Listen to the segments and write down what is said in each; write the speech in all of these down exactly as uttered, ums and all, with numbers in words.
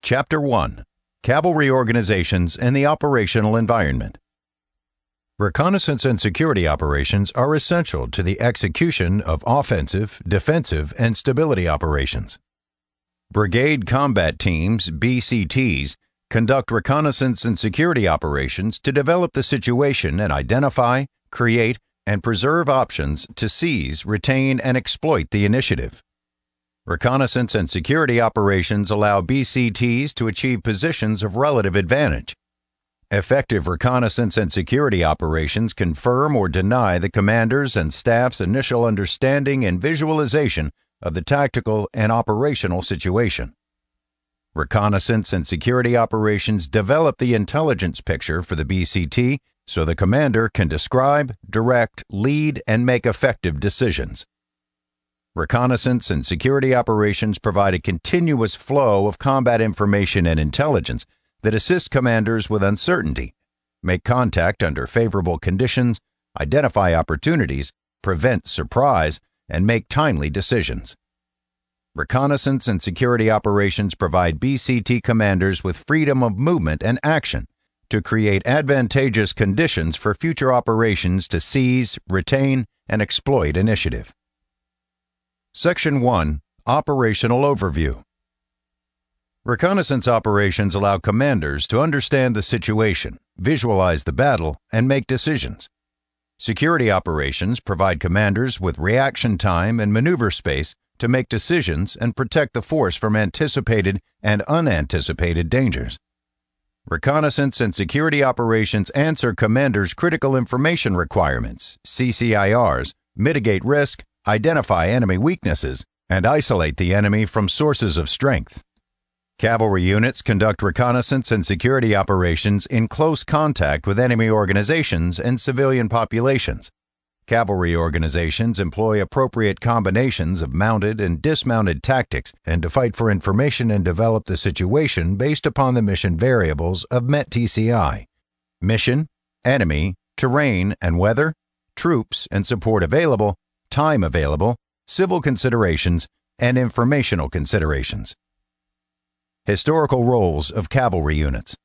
Chapter one. Cavalry Organizations and the Operational Environment. Reconnaissance and security operations are essential to the execution of offensive, defensive, and stability operations. Brigade Combat Teams, B C Ts, conduct reconnaissance and security operations to develop the situation and identify, create, and preserve options to seize, retain, and exploit the initiative. Reconnaissance and security operations allow B C Ts to achieve positions of relative advantage. Effective reconnaissance and security operations confirm or deny the commander's and staff's initial understanding and visualization of the tactical and operational situation. Reconnaissance and security operations develop the intelligence picture for the B C T so the commander can describe, direct, lead, and make effective decisions. Reconnaissance and security operations provide a continuous flow of combat information and intelligence that assist commanders with uncertainty, make contact under favorable conditions, identify opportunities, prevent surprise, and make timely decisions. Reconnaissance and security operations provide B C T commanders with freedom of movement and action to create advantageous conditions for future operations to seize, retain, and exploit initiative. Section one. Operational Overview. Reconnaissance operations allow commanders to understand the situation, visualize the battle, and make decisions. Security operations provide commanders with reaction time and maneuver space to make decisions and protect the force from anticipated and unanticipated dangers. Reconnaissance and security operations answer commanders' critical information requirements, C C I Rs, mitigate risk, identify enemy weaknesses, and isolate the enemy from sources of strength. Cavalry units conduct reconnaissance and security operations in close contact with enemy organizations and civilian populations. Cavalry organizations employ appropriate combinations of mounted and dismounted tactics and to fight for information and develop the situation based upon the mission variables of M E T T C I: mission, enemy, terrain and weather, troops and support available, time available, civil considerations, and informational considerations. Historical roles of cavalry units.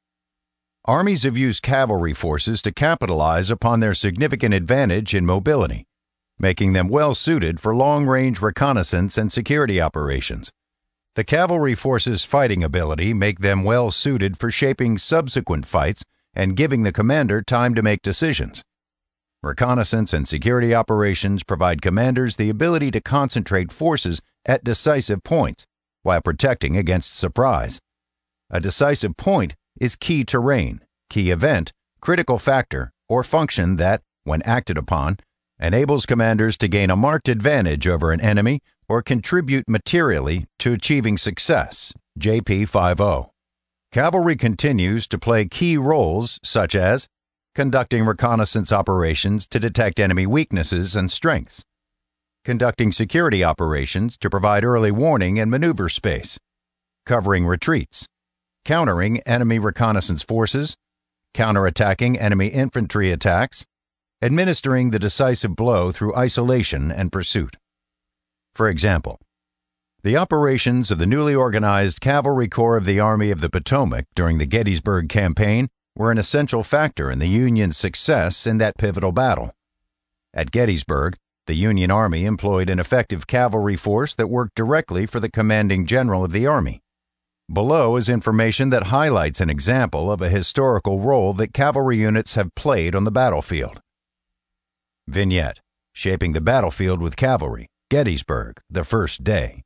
Armies have used cavalry forces to capitalize upon their significant advantage in mobility, making them well suited for long-range reconnaissance and security operations. The cavalry forces' fighting ability make them well suited for shaping subsequent fights and giving the commander time to make decisions. Reconnaissance and security operations provide commanders the ability to concentrate forces at decisive points while protecting against surprise. A decisive point is key terrain, key event, critical factor, or function that, when acted upon, enables commanders to gain a marked advantage over an enemy or contribute materially to achieving success. J P fifty. Cavalry continues to play key roles such as conducting reconnaissance operations to detect enemy weaknesses and strengths, conducting security operations to provide early warning and maneuver space, covering retreats, countering enemy reconnaissance forces, counterattacking enemy infantry attacks, administering the decisive blow through isolation and pursuit. For example, the operations of the newly organized Cavalry Corps of the Army of the Potomac during the Gettysburg Campaign were an essential factor in the Union's success in that pivotal battle. At Gettysburg, the Union Army employed an effective cavalry force that worked directly for the commanding general of the Army. Below is information that highlights an example of a historical role that cavalry units have played on the battlefield. Vignette: Shaping the Battlefield with Cavalry, Gettysburg, the First Day.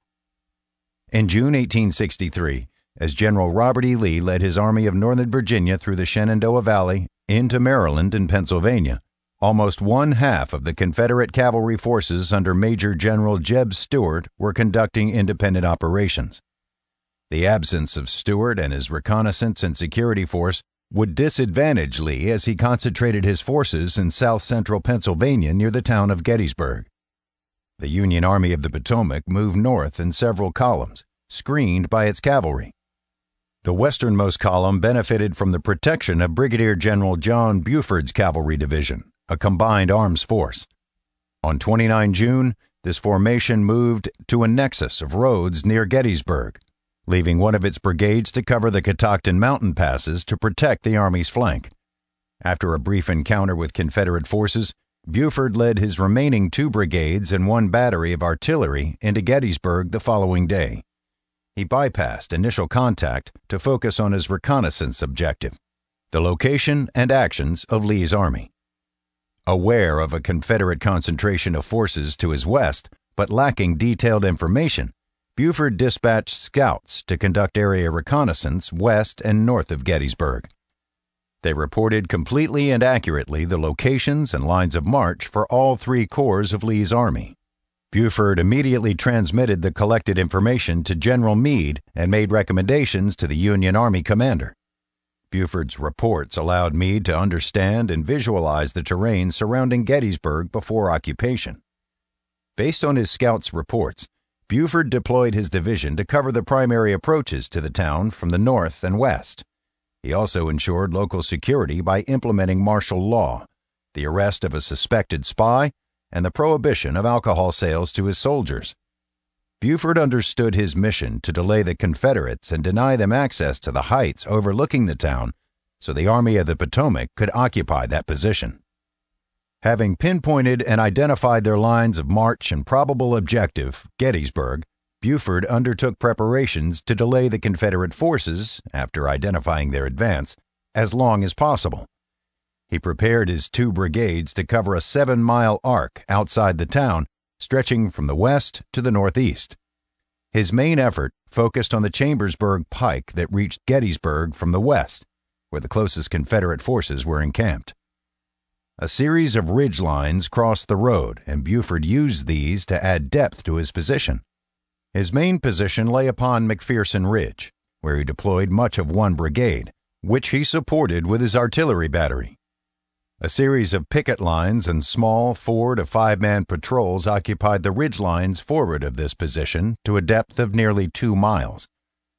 In June eighteen sixty-three, as General Robert E. Lee led his Army of Northern Virginia through the Shenandoah Valley into Maryland and Pennsylvania, almost one half of the Confederate cavalry forces under Major General Jeb Stuart were conducting independent operations. The absence of Stuart and his reconnaissance and security force would disadvantage Lee as he concentrated his forces in south-central Pennsylvania near the town of Gettysburg. The Union Army of the Potomac moved north in several columns, screened by its cavalry. The westernmost column benefited from the protection of Brigadier General John Buford's Cavalry Division, a combined arms force. On the twenty-ninth of June, this formation moved to a nexus of roads near Gettysburg. leaving one of its brigades to cover the Catoctin mountain passes to protect the Army's flank. After a brief encounter with Confederate forces, Buford led his remaining two brigades and one battery of artillery into Gettysburg the following day. He bypassed initial contact to focus on his reconnaissance objective, the location and actions of Lee's army. Aware of a Confederate concentration of forces to his west, but lacking detailed information, Buford dispatched scouts to conduct area reconnaissance west and north of Gettysburg. They reported completely and accurately the locations and lines of march for all three corps of Lee's army. Buford immediately transmitted the collected information to General Meade and made recommendations to the Union Army commander. Buford's reports allowed Meade to understand and visualize the terrain surrounding Gettysburg before occupation. Based on his scouts' reports, Buford deployed his division to cover the primary approaches to the town from the north and west. He also ensured local security by implementing martial law, the arrest of a suspected spy, and the prohibition of alcohol sales to his soldiers. Buford understood his mission to delay the Confederates and deny them access to the heights overlooking the town so the Army of the Potomac could occupy that position. Having pinpointed and identified their lines of march and probable objective, Gettysburg, Buford undertook preparations to delay the Confederate forces, after identifying their advance, as long as possible. He prepared his two brigades to cover a seven-mile arc outside the town, stretching from the west to the northeast. His main effort focused on the Chambersburg Pike that reached Gettysburg from the west, where the closest Confederate forces were encamped. A series of ridge lines crossed the road, and Buford used these to add depth to his position. His main position lay upon McPherson Ridge, where he deployed much of one brigade, which he supported with his artillery battery. A series of picket lines and small four- to five-man patrols occupied the ridge lines forward of this position to a depth of nearly two miles.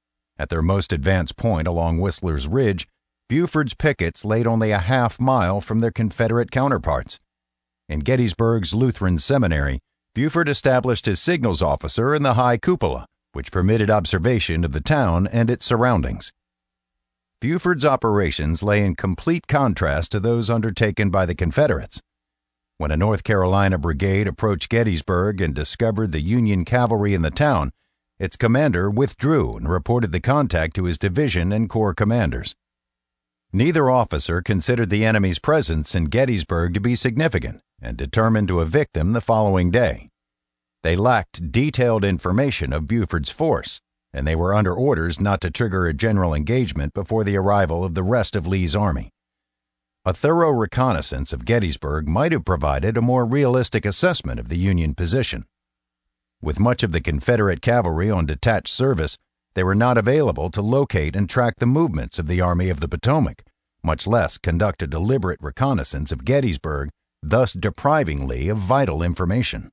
At their most advanced point along Whistler's Ridge, Buford's pickets laid only a half mile from their Confederate counterparts. In Gettysburg's Lutheran Seminary, Buford established his signals officer in the high cupola, which permitted observation of the town and its surroundings. Buford's operations lay in complete contrast to those undertaken by the Confederates. When a North Carolina brigade approached Gettysburg and discovered the Union cavalry in the town, its commander withdrew and reported the contact to his division and corps commanders. Neither officer considered the enemy's presence in Gettysburg to be significant and determined to evict them the following day. They lacked detailed information of Buford's force, and they were under orders not to trigger a general engagement before the arrival of the rest of Lee's army. A thorough reconnaissance of Gettysburg might have provided a more realistic assessment of the Union position. With much of the Confederate cavalry on detached service, they were not available to locate and track the movements of the Army of the Potomac, much less conduct a deliberate reconnaissance of Gettysburg, thus depriving Lee of vital information.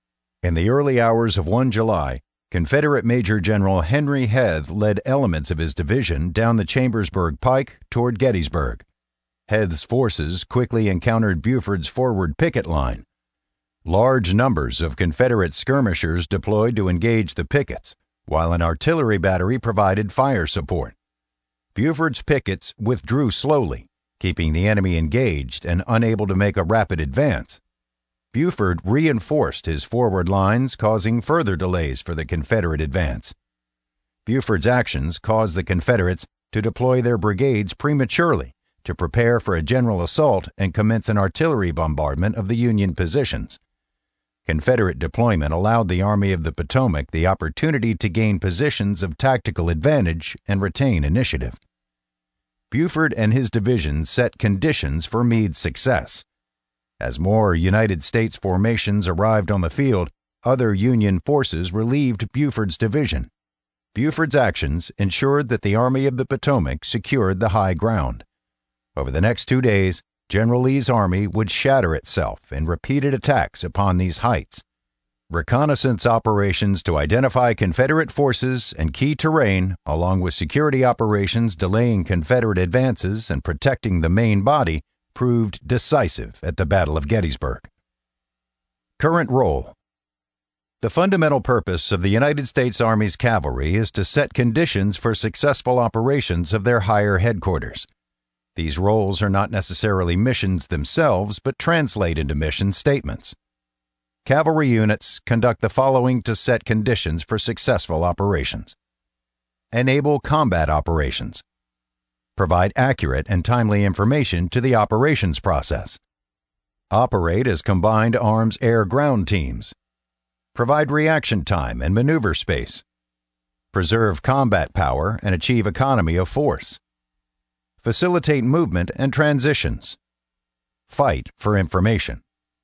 In the early hours of the first of July, Confederate Major General Henry Heth led elements of his division down the Chambersburg Pike toward Gettysburg. Heth's forces quickly encountered Buford's forward picket line. Large numbers of Confederate skirmishers deployed to engage the pickets, while an artillery battery provided fire support. Buford's pickets withdrew slowly, keeping the enemy engaged and unable to make a rapid advance. Buford reinforced his forward lines, causing further delays for the Confederate advance. Buford's actions caused the Confederates to deploy their brigades prematurely to prepare for a general assault and commence an artillery bombardment of the Union positions. Confederate deployment allowed the Army of the Potomac the opportunity to gain positions of tactical advantage and retain initiative. Buford and his division set conditions for Meade's success. As more United States formations arrived on the field, other Union forces relieved Buford's division. Buford's actions ensured that the Army of the Potomac secured the high ground. Over the next two days, General Lee's army would shatter itself in repeated attacks upon these heights. Reconnaissance operations to identify Confederate forces and key terrain, along with security operations delaying Confederate advances and protecting the main body, proved decisive at the Battle of Gettysburg. Current role: The fundamental purpose of the United States Army's cavalry is to set conditions for successful operations of their higher headquarters. These roles are not necessarily missions themselves, but translate into mission statements. Cavalry units conduct the following to set conditions for successful operations: enable combat operations, provide accurate and timely information to the operations process, operate as combined arms air-ground teams, provide reaction time and maneuver space, preserve combat power and achieve economy of force, facilitate movement and transitions, fight for information.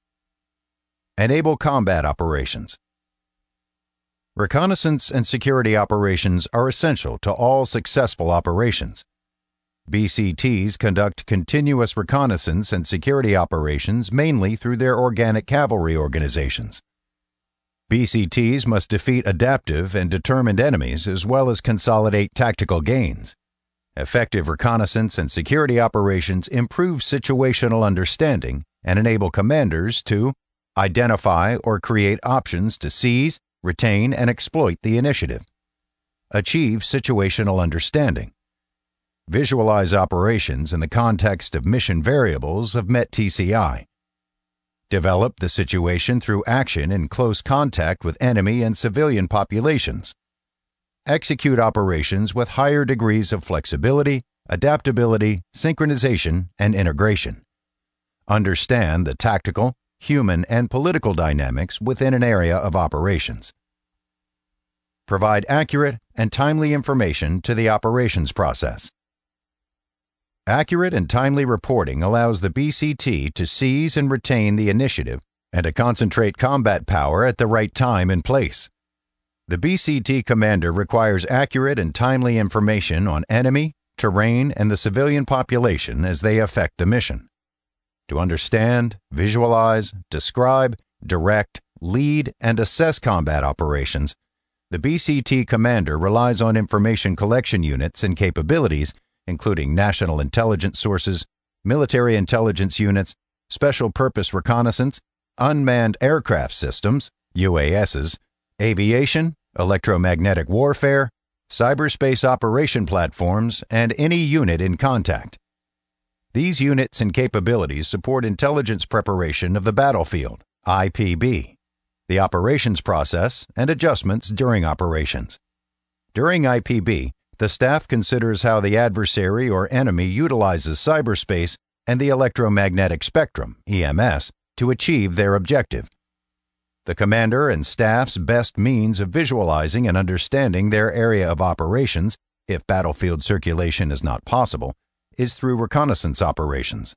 Enable combat operations. Reconnaissance and security operations are essential to all successful operations. B C Ts conduct continuous reconnaissance and security operations mainly through their organic cavalry organizations. B C Ts must defeat adaptive and determined enemies as well as consolidate tactical gains. Effective reconnaissance and security operations improve situational understanding and enable commanders to identify or create options to seize, retain, and exploit the initiative, achieve situational understanding, visualize operations in the context of mission variables of M E T T C I, develop the situation through action in close contact with enemy and civilian populations, execute operations with higher degrees of flexibility, adaptability, synchronization, and integration, understand the tactical, human, and political dynamics within an area of operations, provide accurate and timely information to the operations process. Accurate and timely reporting allows the B C T to seize and retain the initiative and to concentrate combat power at the right time and place. The B C T commander requires accurate and timely information on enemy, terrain, and the civilian population as they affect the mission. To understand, visualize, describe, direct, lead, and assess combat operations, the B C T commander relies on information collection units and capabilities including national intelligence sources, military intelligence units, special purpose reconnaissance, unmanned aircraft systems, U A Ss, aviation, electromagnetic warfare, cyberspace operation platforms, and any unit in contact. These units and capabilities support intelligence preparation of the battlefield, I P B, the operations process, and adjustments during operations. During I P B, the staff considers how the adversary or enemy utilizes cyberspace and the electromagnetic spectrum, E M S, to achieve their objective. The commander and staff's best means of visualizing and understanding their area of operations, if battlefield circulation is not possible, is through reconnaissance operations.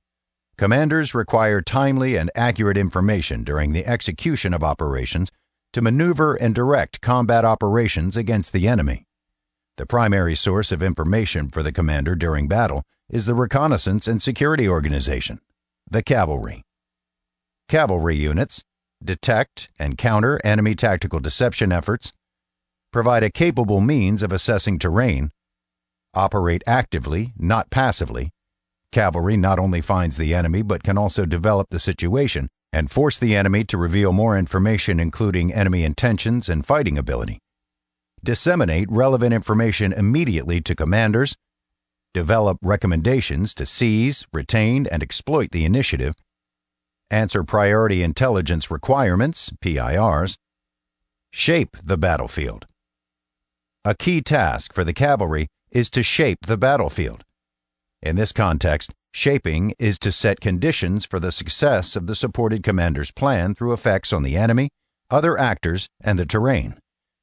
Commanders require timely and accurate information during the execution of operations to maneuver and direct combat operations against the enemy. The primary source of information for the commander during battle is the Reconnaissance and Security Organization, the cavalry. Cavalry units detect and counter enemy tactical deception efforts, provide a capable means of assessing terrain, operate actively, not passively. Cavalry not only finds the enemy but can also develop the situation and force the enemy to reveal more information including enemy intentions and fighting ability. Disseminate relevant information immediately to commanders, develop recommendations to seize, retain, and exploit the initiative, answer priority intelligence requirements, P I Rs, shape the battlefield. A key task for the cavalry is to shape the battlefield. In this context, shaping is to set conditions for the success of the supported commander's plan through effects on the enemy, other actors, and the terrain.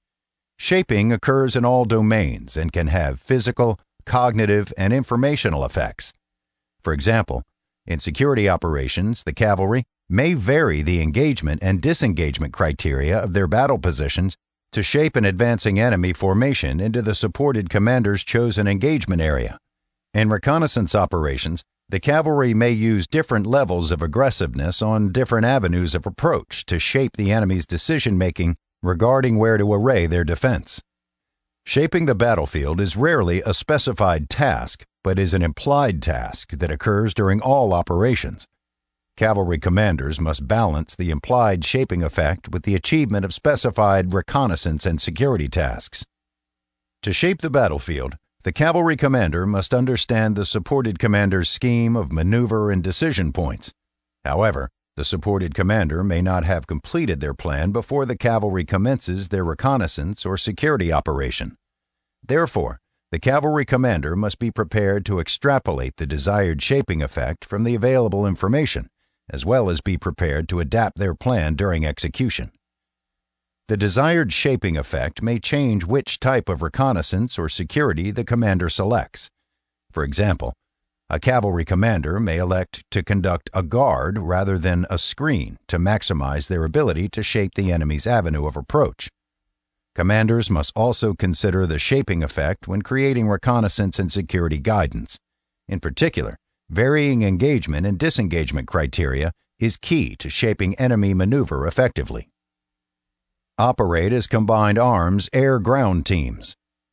Shaping occurs in all domains and can have physical, cognitive, and informational effects. For example, in security operations, the cavalry may vary the engagement and disengagement criteria of their battle positions to shape an advancing enemy formation into the supported commander's chosen engagement area. In reconnaissance operations, the cavalry may use different levels of aggressiveness on different avenues of approach to shape the enemy's decision-making regarding where to array their defense. Shaping the battlefield is rarely a specified task, but is an implied task that occurs during all operations. Cavalry commanders must balance the implied shaping effect with the achievement of specified reconnaissance and security tasks. To shape the battlefield, the cavalry commander must understand the supported commander's scheme of maneuver and decision points. However, the supported commander may not have completed their plan before the cavalry commences their reconnaissance or security operation. Therefore, the cavalry commander must be prepared to extrapolate the desired shaping effect from the available information, as well as be prepared to adapt their plan during execution. The desired shaping effect may change which type of reconnaissance or security the commander selects. For example, a cavalry commander may elect to conduct a guard rather than a screen to maximize their ability to shape the enemy's avenue of approach. Commanders must also consider the shaping effect when creating reconnaissance and security guidance. In particular, varying engagement and disengagement criteria is key to shaping enemy maneuver effectively. Operate as combined arms air-ground teams.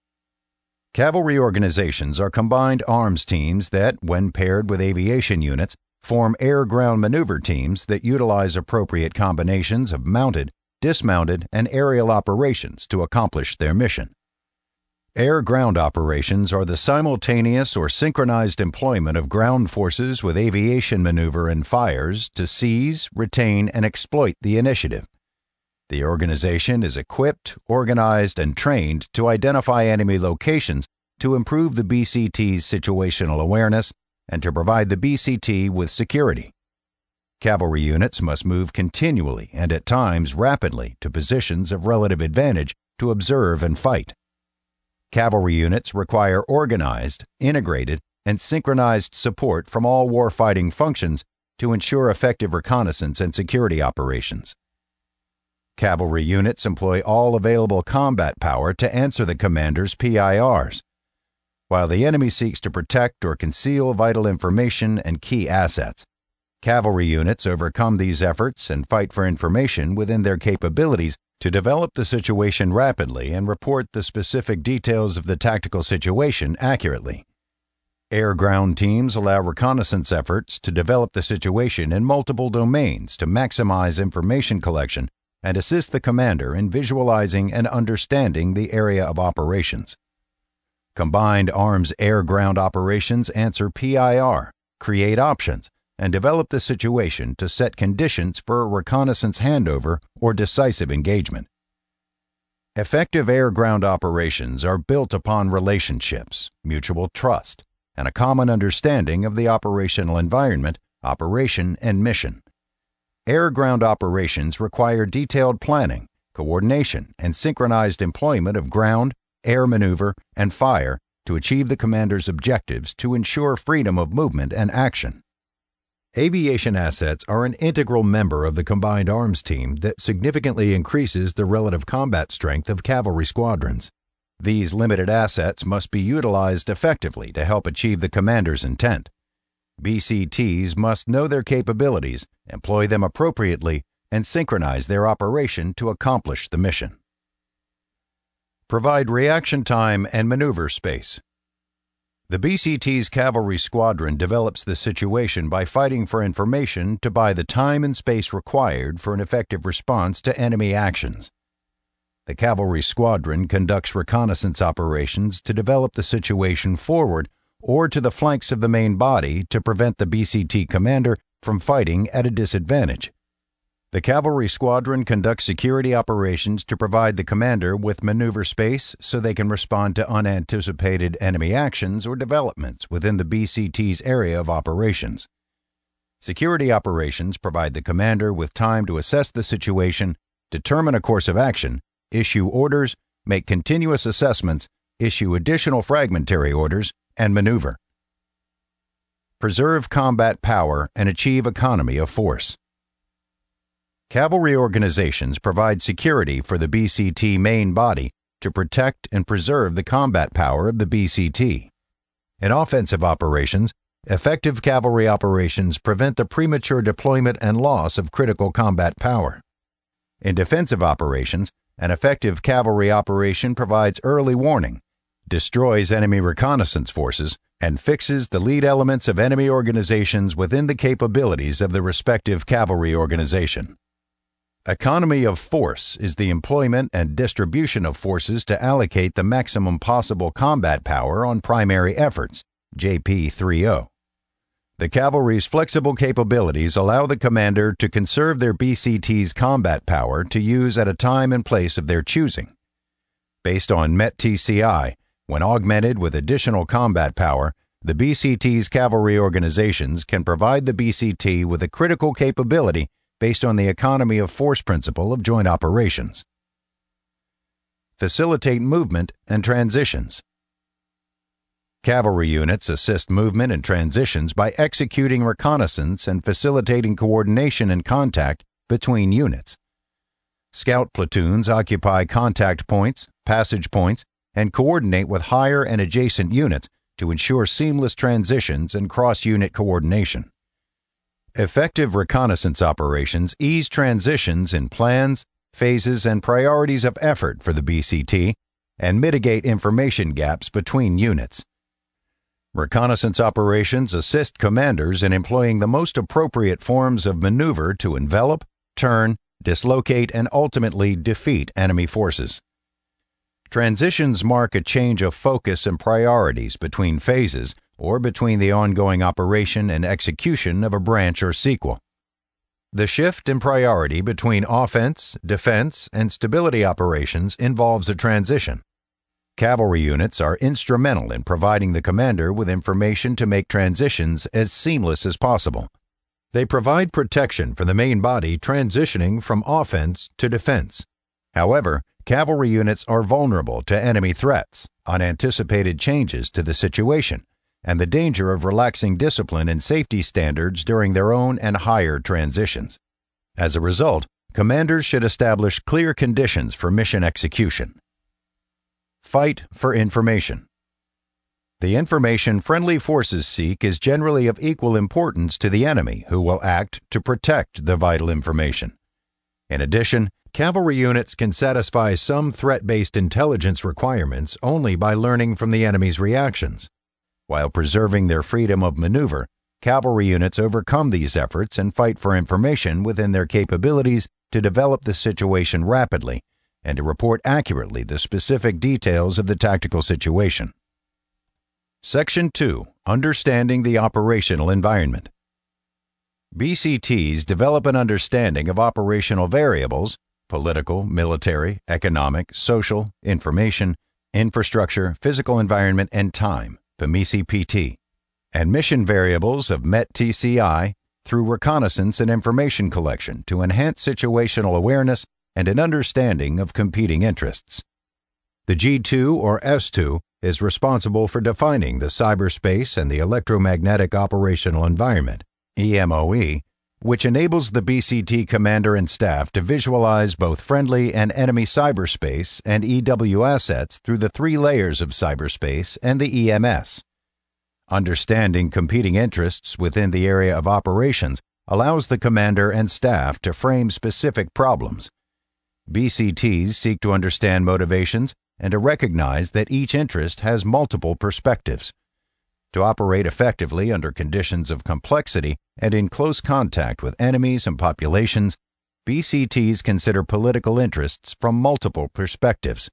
Cavalry organizations are combined arms teams that, when paired with aviation units, form air-ground maneuver teams that utilize appropriate combinations of mounted, dismounted, and aerial operations to accomplish their mission. Air-ground operations are the simultaneous or synchronized employment of ground forces with aviation maneuver and fires to seize, retain, and exploit the initiative. The organization is equipped, organized, and trained to identify enemy locations to improve the B C T's situational awareness and to provide the B C T with security. Cavalry units must move continually and at times rapidly to positions of relative advantage to observe and fight. Cavalry units require organized, integrated, and synchronized support from all warfighting functions to ensure effective reconnaissance and security operations. Cavalry units employ all available combat power to answer the commander's P I Rs. While the enemy seeks to protect or conceal vital information and key assets, cavalry units overcome these efforts and fight for information within their capabilities to develop the situation rapidly and report the specific details of the tactical situation accurately. Air-ground teams allow reconnaissance efforts to develop the situation in multiple domains to maximize information collection and assist the commander in visualizing and understanding the area of operations. Combined arms air-ground operations answer P I R, create options, and develop the situation to set conditions for a reconnaissance handover or decisive engagement. Effective air-ground operations are built upon relationships, mutual trust, and a common understanding of the operational environment, operation, and mission. Air-ground operations require detailed planning, coordination, and synchronized employment of ground, air maneuver, and fire to achieve the commander's objectives to ensure freedom of movement and action. Aviation assets are an integral member of the combined arms team that significantly increases the relative combat strength of cavalry squadrons. These limited assets must be utilized effectively to help achieve the commander's intent. B C Ts must know their capabilities, employ them appropriately, and synchronize their operation to accomplish the mission. Provide reaction time and maneuver space. The B C T's cavalry squadron develops the situation by fighting for information to buy the time and space required for an effective response to enemy actions. The cavalry squadron conducts reconnaissance operations to develop the situation forward or to the flanks of the main body to prevent the B C T commander from fighting at a disadvantage. The cavalry squadron conducts security operations to provide the commander with maneuver space so they can respond to unanticipated enemy actions or developments within the B C T's area of operations. Security operations provide the commander with time to assess the situation, determine a course of action, issue orders, make continuous assessments, issue additional fragmentary orders, and maneuver. Preserve combat power and achieve economy of force. Cavalry organizations provide security for the B C T main body to protect and preserve the combat power of the B C T. In offensive operations, effective cavalry operations prevent the premature deployment and loss of critical combat power. In defensive operations, an effective cavalry operation provides early warning, destroys enemy reconnaissance forces, and fixes the lead elements of enemy organizations within the capabilities of the respective cavalry organization. Economy of force is the employment and distribution of forces to allocate the maximum possible combat power on primary efforts, J P thirty. The cavalry's flexible capabilities allow the commander to conserve their B C T's combat power to use at a time and place of their choosing. Based on M E T T C I, when augmented with additional combat power, the B C T's cavalry organizations can provide the B C T with a critical capability based on the economy of force principle of joint operations. Facilitate movement and transitions. Cavalry units assist movement and transitions by executing reconnaissance and facilitating coordination and contact between units. Scout platoons occupy contact points, passage points, and coordinate with higher and adjacent units to ensure seamless transitions and cross-unit coordination. Effective reconnaissance operations ease transitions in plans, phases, and priorities of effort for the B C T and mitigate information gaps between units. Reconnaissance operations assist commanders in employing the most appropriate forms of maneuver to envelop, turn, dislocate, and ultimately defeat enemy forces. Transitions mark a change of focus and priorities between phases or between the ongoing operation and execution of a branch or sequel. The shift in priority between offense, defense, and stability operations involves a transition. Cavalry units are instrumental in providing the commander with information to make transitions as seamless as possible. They provide protection for the main body transitioning from offense to defense. However, cavalry units are vulnerable to enemy threats, unanticipated changes to the situation, and the danger of relaxing discipline and safety standards during their own and higher transitions. As a result, commanders should establish clear conditions for mission execution. Fight for information. The information friendly forces seek is generally of equal importance to the enemy, who will act to protect the vital information. In addition, cavalry units can satisfy some threat-based intelligence requirements only by learning from the enemy's reactions. While preserving their freedom of maneuver, cavalry units overcome these efforts and fight for information within their capabilities to develop the situation rapidly and to report accurately the specific details of the tactical situation. Section two. Understanding the operational environment. B C Ts develop an understanding of operational variables, political, military, economic, social, information, infrastructure, physical environment, and time, P M I C P T, and mission variables of M E T T C I through reconnaissance and information collection to enhance situational awareness and an understanding of competing interests. The G two or S two is responsible for defining the cyberspace and the electromagnetic operational environment, E M O E, which enables the B C T commander and staff to visualize both friendly and enemy cyberspace and E W assets through the three layers of cyberspace and the E M S. Understanding competing interests within the area of operations allows the commander and staff to frame specific problems. B C Ts seek to understand motivations and to recognize that each interest has multiple perspectives. To operate effectively under conditions of complexity and in close contact with enemies and populations, B C Ts consider political interests from multiple perspectives.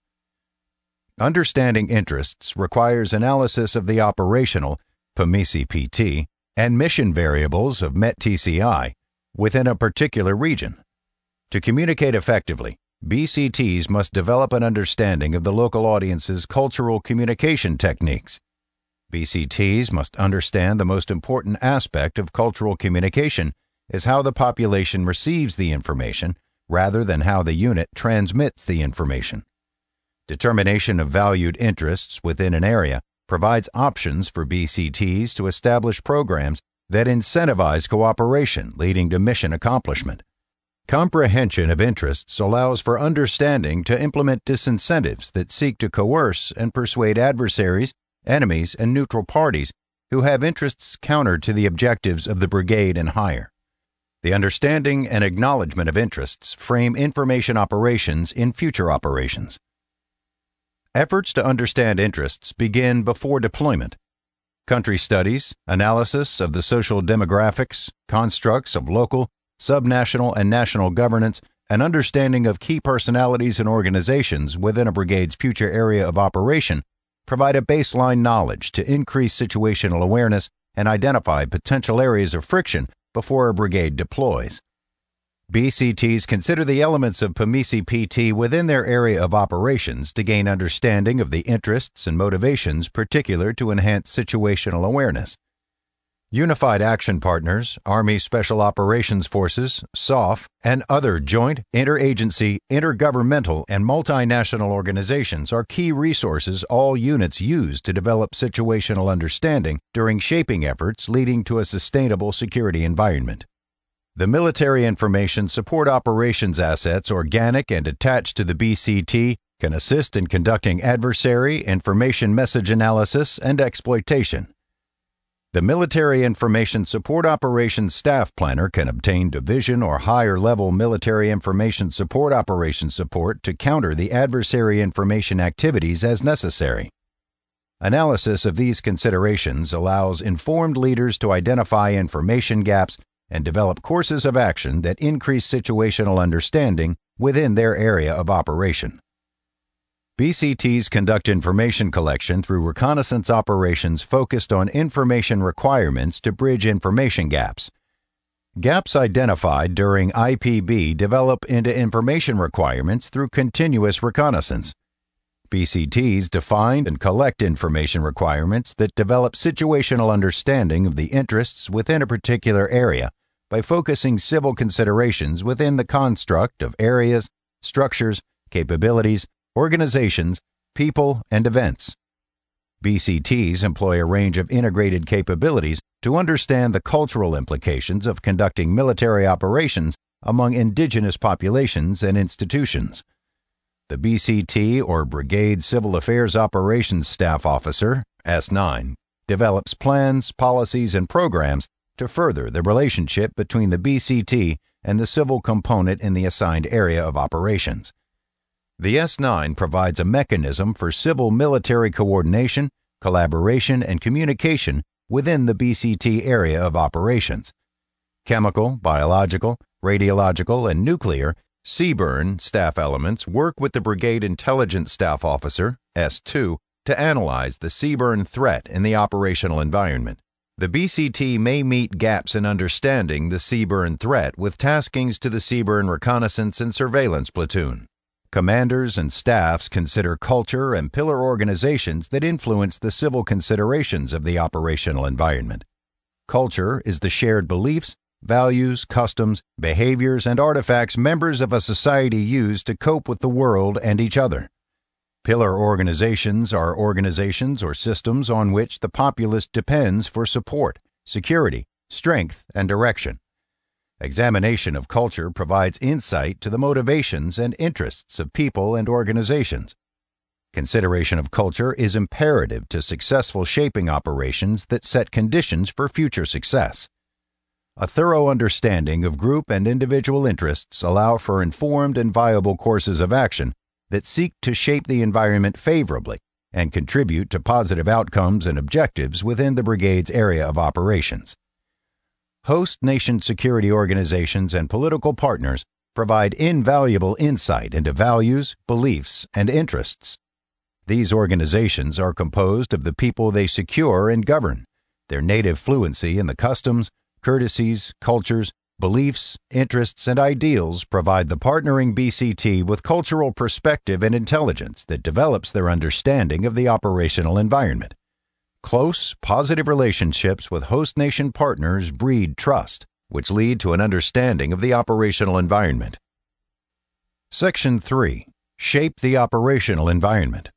Understanding interests requires analysis of the operational, P M I C P T, and mission variables of M E T T C I within a particular region. To communicate effectively, B C Ts must develop an understanding of the local audience's cultural communication techniques. B C Ts must understand the most important aspect of cultural communication is how the population receives the information rather than how the unit transmits the information. Determination of valued interests within an area provides options for B C Ts to establish programs that incentivize cooperation, leading to mission accomplishment. Comprehension of interests allows for understanding to implement disincentives that seek to coerce and persuade adversaries, enemies, and neutral parties who have interests counter to the objectives of the brigade and higher. The understanding and acknowledgement of interests frame information operations in future operations. Efforts to understand interests begin before deployment. Country studies, analysis of the social demographics, constructs of local, subnational, and national governance, and understanding of key personalities and organizations within a brigade's future area of operation provide a baseline knowledge to increase situational awareness and identify potential areas of friction before a brigade deploys. B C Ts consider the elements of P M I C P T within their area of operations to gain understanding of the interests and motivations particular to enhance situational awareness. Unified Action Partners, Army Special Operations Forces, S O F, and other joint, interagency, intergovernmental, and multinational organizations are key resources all units use to develop situational understanding during shaping efforts leading to a sustainable security environment. The Military Information Support Operations assets organic and attached to the B C T can assist in conducting adversary information message analysis and exploitation. The Military Information Support Operations Staff Planner can obtain division or higher level military information support operations support to counter the adversary information activities as necessary. Analysis of these considerations allows informed leaders to identify information gaps and develop courses of action that increase situational understanding within their area of operation. B C Ts conduct information collection through reconnaissance operations focused on information requirements to bridge information gaps. Gaps identified during I P B develop into information requirements through continuous reconnaissance. B C Ts define and collect information requirements that develop situational understanding of the interests within a particular area by focusing civil considerations within the construct of areas, structures, capabilities, organizations, people, and events. B C Ts employ a range of integrated capabilities to understand the cultural implications of conducting military operations among indigenous populations and institutions. The B C T, or Brigade Civil Affairs Operations Staff Officer, S nine, develops plans, policies, and programs to further the relationship between the B C T and the civil component in the assigned area of operations. The S nine provides a mechanism for civil-military coordination, collaboration, and communication within the B C T area of operations. Chemical, biological, radiological, and nuclear C B R N staff elements work with the Brigade Intelligence Staff Officer, S two, to analyze the C B R N threat in the operational environment. The B C T may meet gaps in understanding the C B R N threat with taskings to the C B R N Reconnaissance and Surveillance Platoon. Commanders and staffs consider culture and pillar organizations that influence the civil considerations of the operational environment. Culture is the shared beliefs, values, customs, behaviors, and artifacts members of a society use to cope with the world and each other. Pillar organizations are organizations or systems on which the populace depends for support, security, strength, and direction. Examination of culture provides insight to the motivations and interests of people and organizations. Consideration of culture is imperative to successful shaping operations that set conditions for future success. A thorough understanding of group and individual interests allow for informed and viable courses of action that seek to shape the environment favorably and contribute to positive outcomes and objectives within the brigade's area of operations. Host nation security organizations and political partners provide invaluable insight into values, beliefs, and interests. These organizations are composed of the people they secure and govern, their native fluency in the customs, courtesies, cultures, beliefs, interests, and ideals provide the partnering B C T with cultural perspective and intelligence that develops their understanding of the operational environment. Close, positive relationships with host nation partners breed trust, which lead to an understanding of the operational environment. Section three. Shape the operational environment.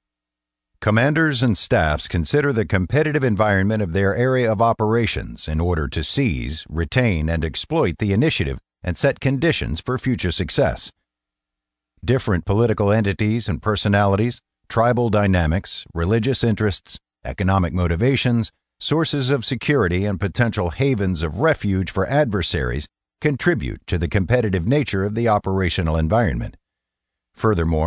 Commanders and staffs consider the competitive environment of their area of operations in order to seize, retain, and exploit the initiative and set conditions for future success. Different political entities and personalities, tribal dynamics, religious interests, economic motivations, sources of security, and potential havens of refuge for adversaries contribute to the competitive nature of the operational environment. Furthermore,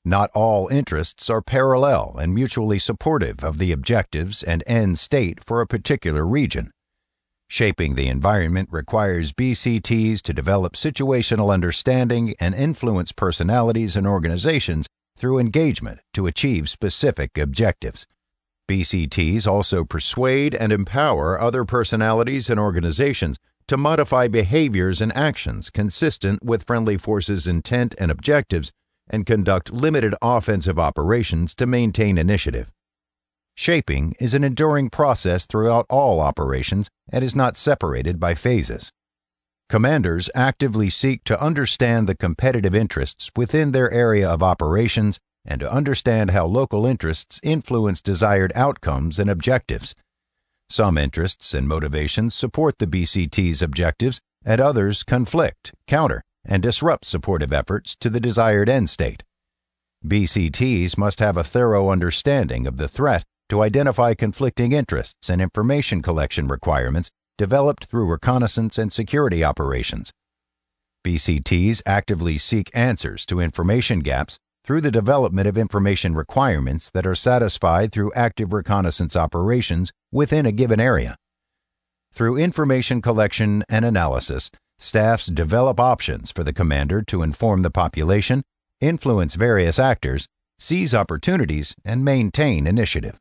Not all interests are parallel and mutually supportive of the objectives and end state for a particular region. Shaping the environment requires B C Ts to develop situational understanding and influence personalities and organizations through engagement to achieve specific objectives. B C Ts also persuade and empower other personalities and organizations to modify behaviors and actions consistent with friendly forces' intent and objectives and conduct limited offensive operations to maintain initiative. Shaping is an enduring process throughout all operations and is not separated by phases. Commanders actively seek to understand the competitive interests within their area of operations and to understand how local interests influence desired outcomes and objectives. Some interests and motivations support the B C T's objectives, and others conflict, counter, and disrupt supportive efforts to the desired end state. B C Ts must have a thorough understanding of the threat to identify conflicting interests and information collection requirements developed through reconnaissance and security operations. B C Ts actively seek answers to information gaps through the development of information requirements that are satisfied through active reconnaissance operations within a given area. Through information collection and analysis, staffs develop options for the commander to inform the population, influence various actors, seize opportunities, and maintain initiative.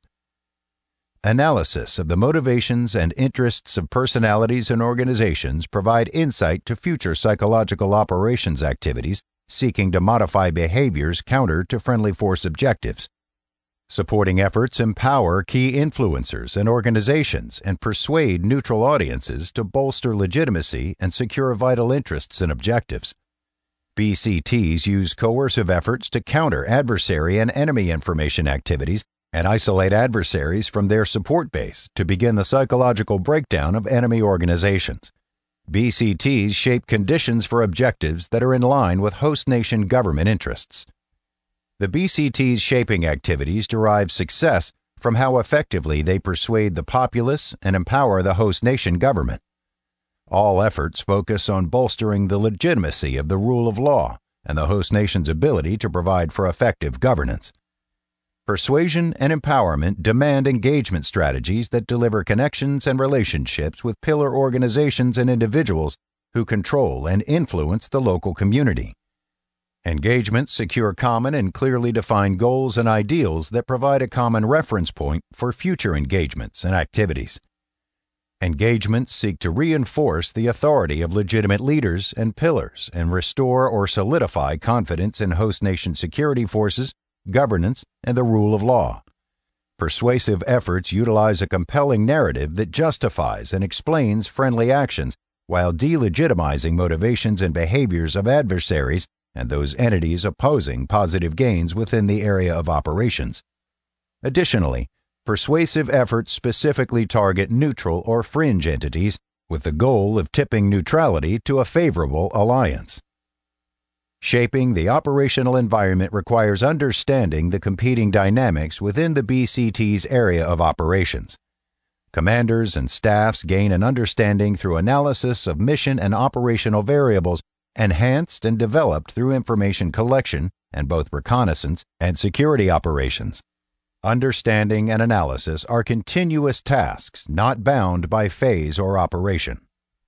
Analysis of the motivations and interests of personalities and organizations provide insight to future psychological operations activities seeking to modify behaviors counter to friendly force objectives. Supporting efforts empower key influencers and organizations and persuade neutral audiences to bolster legitimacy and secure vital interests and objectives. B C Ts use coercive efforts to counter adversary and enemy information activities and isolate adversaries from their support base to begin the psychological breakdown of enemy organizations. B C Ts shape conditions for objectives that are in line with host nation government interests. The B C T's shaping activities derive success from how effectively they persuade the populace and empower the host nation government. All efforts focus on bolstering the legitimacy of the rule of law and the host nation's ability to provide for effective governance. Persuasion and empowerment demand engagement strategies that deliver connections and relationships with pillar organizations and individuals who control and influence the local community. Engagements secure common and clearly defined goals and ideals that provide a common reference point for future engagements and activities. Engagements seek to reinforce the authority of legitimate leaders and pillars and restore or solidify confidence in host nation security forces, governance, and the rule of law. Persuasive efforts utilize a compelling narrative that justifies and explains friendly actions while delegitimizing motivations and behaviors of adversaries and those entities opposing positive gains within the area of operations. Additionally, persuasive efforts specifically target neutral or fringe entities with the goal of tipping neutrality to a favorable alliance. Shaping the operational environment requires understanding the competing dynamics within the B C T's area of operations. Commanders and staffs gain an understanding through analysis of mission and operational variables enhanced and developed through information collection and both reconnaissance and security operations. Understanding and analysis are continuous tasks not bound by phase or operation.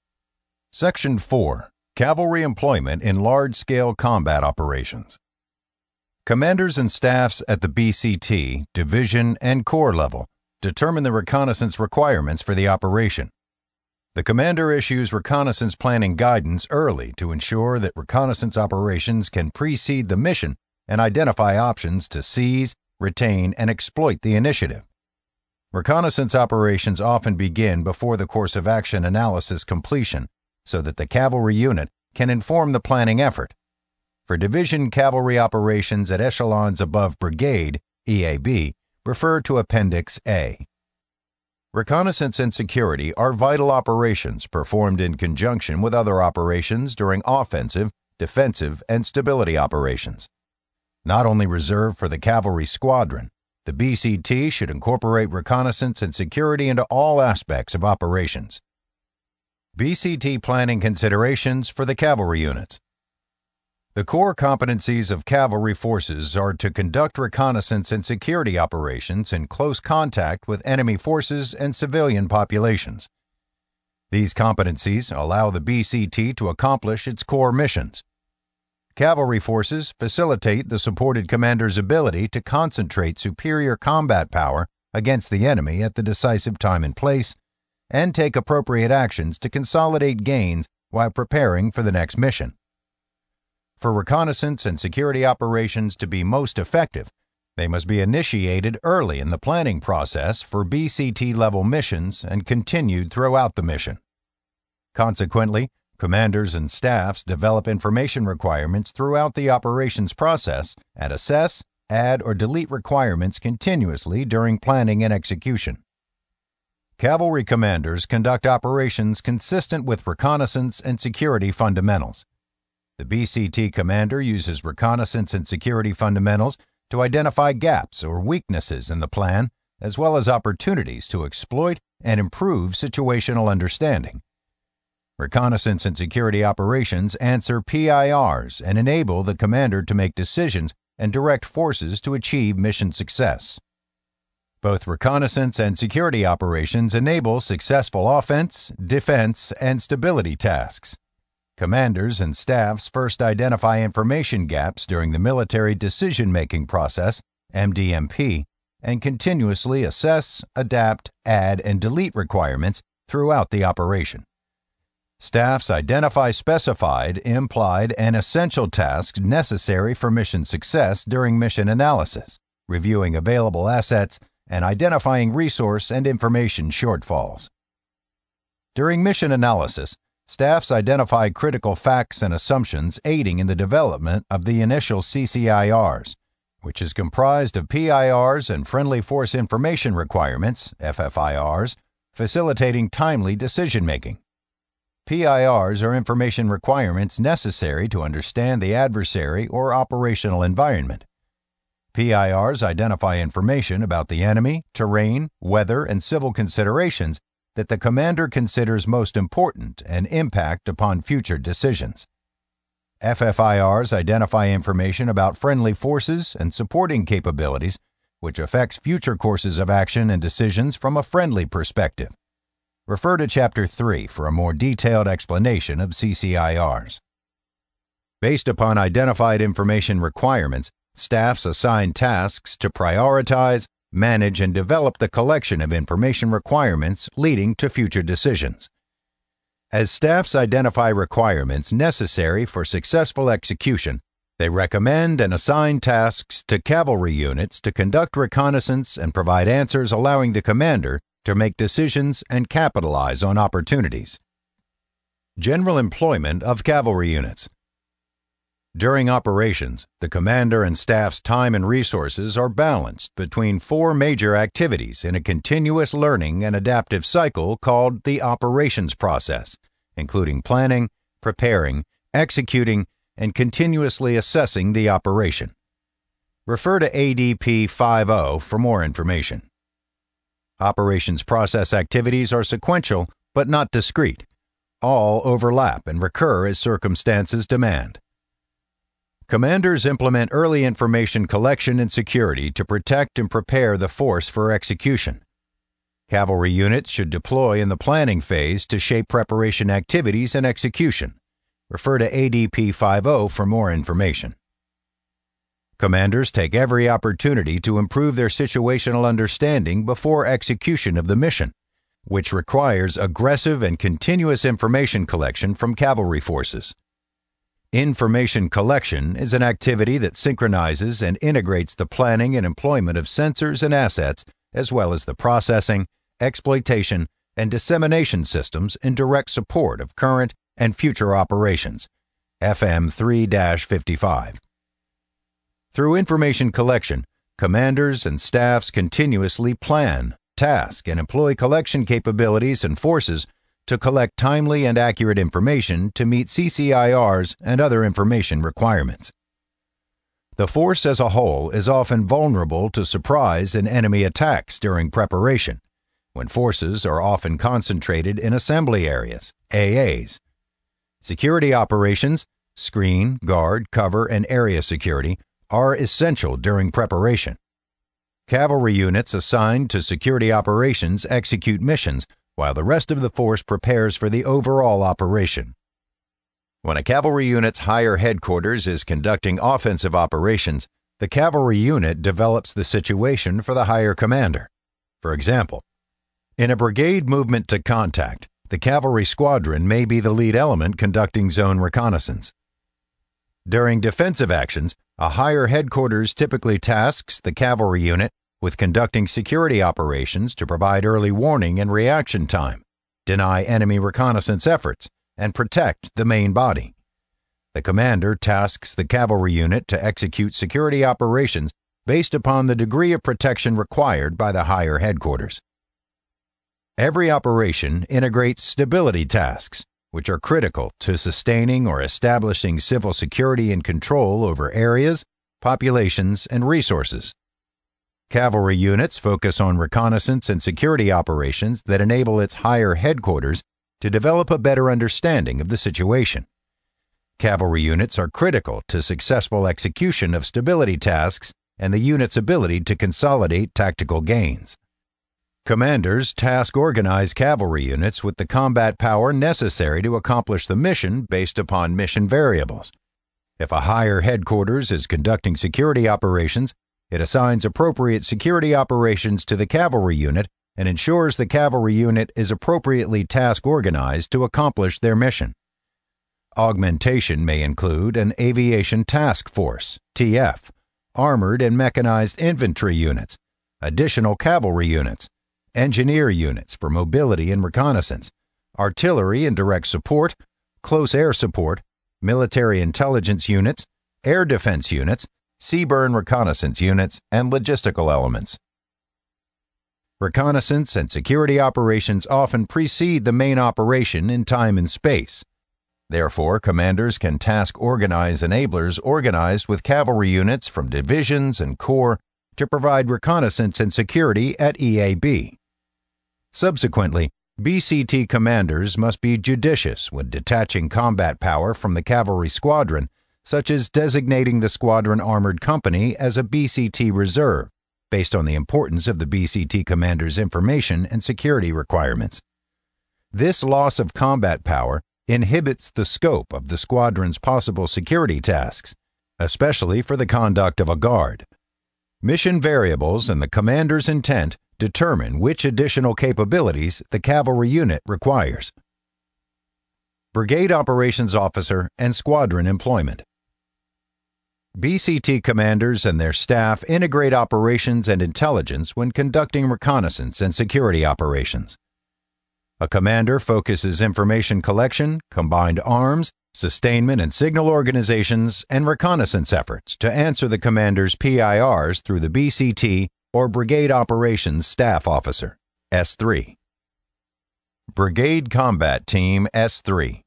Section four. Cavalry employment in large-scale combat operations. Commanders and staffs at the B C T, division, and corps level determine the reconnaissance requirements for the operation. The commander issues reconnaissance planning guidance early to ensure that reconnaissance operations can precede the mission and identify options to seize, retain, and exploit the initiative. Reconnaissance operations often begin before the course of action analysis completion, so that the cavalry unit can inform the planning effort. For division cavalry operations at echelons above brigade, E A B, refer to Appendix A. Reconnaissance and security are vital operations performed in conjunction with other operations during offensive, defensive, and stability operations. Not only reserved for the cavalry squadron, the B C T should incorporate reconnaissance and security into all aspects of operations. B C T planning considerations for the cavalry units. The core competencies of cavalry forces are to conduct reconnaissance and security operations in close contact with enemy forces and civilian populations. These competencies allow the B C T to accomplish its core missions. Cavalry forces facilitate the supported commander's ability to concentrate superior combat power against the enemy at the decisive time and place, and take appropriate actions to consolidate gains while preparing for the next mission. For reconnaissance and security operations to be most effective, they must be initiated early in the planning process for B C T-level missions and continued throughout the mission. Consequently, commanders and staffs develop information requirements throughout the operations process and assess, add, or delete requirements continuously during planning and execution. Cavalry commanders conduct operations consistent with reconnaissance and security fundamentals. The B C T commander uses reconnaissance and security fundamentals to identify gaps or weaknesses in the plan, as well as opportunities to exploit and improve situational understanding. Reconnaissance and security operations answer P I Rs and enable the commander to make decisions and direct forces to achieve mission success. Both reconnaissance and security operations enable successful offense, defense, and stability tasks. Commanders and staffs first identify information gaps during the military decision-making process, M D M P, and continuously assess, adapt, add, and delete requirements throughout the operation. Staffs identify specified, implied, and essential tasks necessary for mission success during mission analysis, reviewing available assets, and identifying resource and information shortfalls. During mission analysis, staffs identify critical facts and assumptions aiding in the development of the initial C C I Rs, which is comprised of P I Rs and Friendly Force Information Requirements, F F I Rs, facilitating timely decision-making. P I Rs are information requirements necessary to understand the adversary or operational environment. P I Rs identify information about the enemy, terrain, weather, and civil considerations that the commander considers most important and impact upon future decisions. F F I Rs identify information about friendly forces and supporting capabilities, which affects future courses of action and decisions from a friendly perspective. Refer to Chapter three for a more detailed explanation of C C I Rs. Based upon identified information requirements, staffs assign tasks to prioritize, manage, and develop the collection of information requirements leading to future decisions. As staffs identify requirements necessary for successful execution, they recommend and assign tasks to cavalry units to conduct reconnaissance and provide answers allowing the commander to make decisions and capitalize on opportunities. General employment of cavalry units. During operations, the commander and staff's time and resources are balanced between four major activities in a continuous learning and adaptive cycle called the operations process, including planning, preparing, executing, and continuously assessing the operation. Refer to A D P fifty for more information. Operations process activities are sequential but not discrete. All overlap and recur as circumstances demand. Commanders implement early information collection and security to protect and prepare the force for execution. Cavalry units should deploy in the planning phase to shape preparation activities and execution. Refer to A D P fifty for more information. Commanders take every opportunity to improve their situational understanding before execution of the mission, which requires aggressive and continuous information collection from cavalry forces. Information collection is an activity that synchronizes and integrates the planning and employment of sensors and assets, as well as the processing, exploitation, and dissemination systems in direct support of current and future operations. F M three fifty-five. Through information collection, commanders and staffs continuously plan, task, and employ collection capabilities and forces to collect timely and accurate information to meet C C I Rs and other information requirements. The force as a whole is often vulnerable to surprise and enemy attacks during preparation, when forces are often concentrated in assembly areas, A As. Security operations, screen, guard, cover, and area security are essential during preparation. Cavalry units assigned to security operations execute missions while the rest of the force prepares for the overall operation. When a cavalry unit's higher headquarters is conducting offensive operations, the cavalry unit develops the situation for the higher commander. For example, in a brigade movement to contact, the cavalry squadron may be the lead element conducting zone reconnaissance. During defensive actions, a higher headquarters typically tasks the cavalry unit with conducting security operations to provide early warning and reaction time, deny enemy reconnaissance efforts, and protect the main body. The commander tasks the cavalry unit to execute security operations based upon the degree of protection required by the higher headquarters. Every operation integrates stability tasks, which are critical to sustaining or establishing civil security and control over areas, populations, and resources. Cavalry units focus on reconnaissance and security operations that enable its higher headquarters to develop a better understanding of the situation. Cavalry units are critical to successful execution of stability tasks and the unit's ability to consolidate tactical gains. Commanders task organize cavalry units with the combat power necessary to accomplish the mission based upon mission variables. If a higher headquarters is conducting security operations, it assigns appropriate security operations to the cavalry unit and ensures the cavalry unit is appropriately task organized to accomplish their mission. Augmentation may include an aviation task force, T F, armored and mechanized infantry units, additional cavalry units, engineer units for mobility and reconnaissance, artillery and direct support, close air support, military intelligence units, air defense units, seaborne reconnaissance units, and logistical elements. Reconnaissance and security operations often precede the main operation in time and space. Therefore, commanders can task organize enablers organized with cavalry units from divisions and corps to provide reconnaissance and security at E A B. Subsequently, B C T commanders must be judicious when detaching combat power from the cavalry squadron, such as designating the squadron armored company as a B C T reserve, based on the importance of the B C T commander's information and security requirements. This loss of combat power inhibits the scope of the squadron's possible security tasks, especially for the conduct of a guard. Mission variables and the commander's intent determine which additional capabilities the cavalry unit requires. Brigade Operations Officer and Squadron Employment. B C T commanders and their staff integrate operations and intelligence when conducting reconnaissance and security operations. A commander focuses information collection, combined arms, sustainment and signal organizations, and reconnaissance efforts to answer the commander's P I Rs through the B C T or Brigade Operations Staff Officer, S three. Brigade Combat Team S three.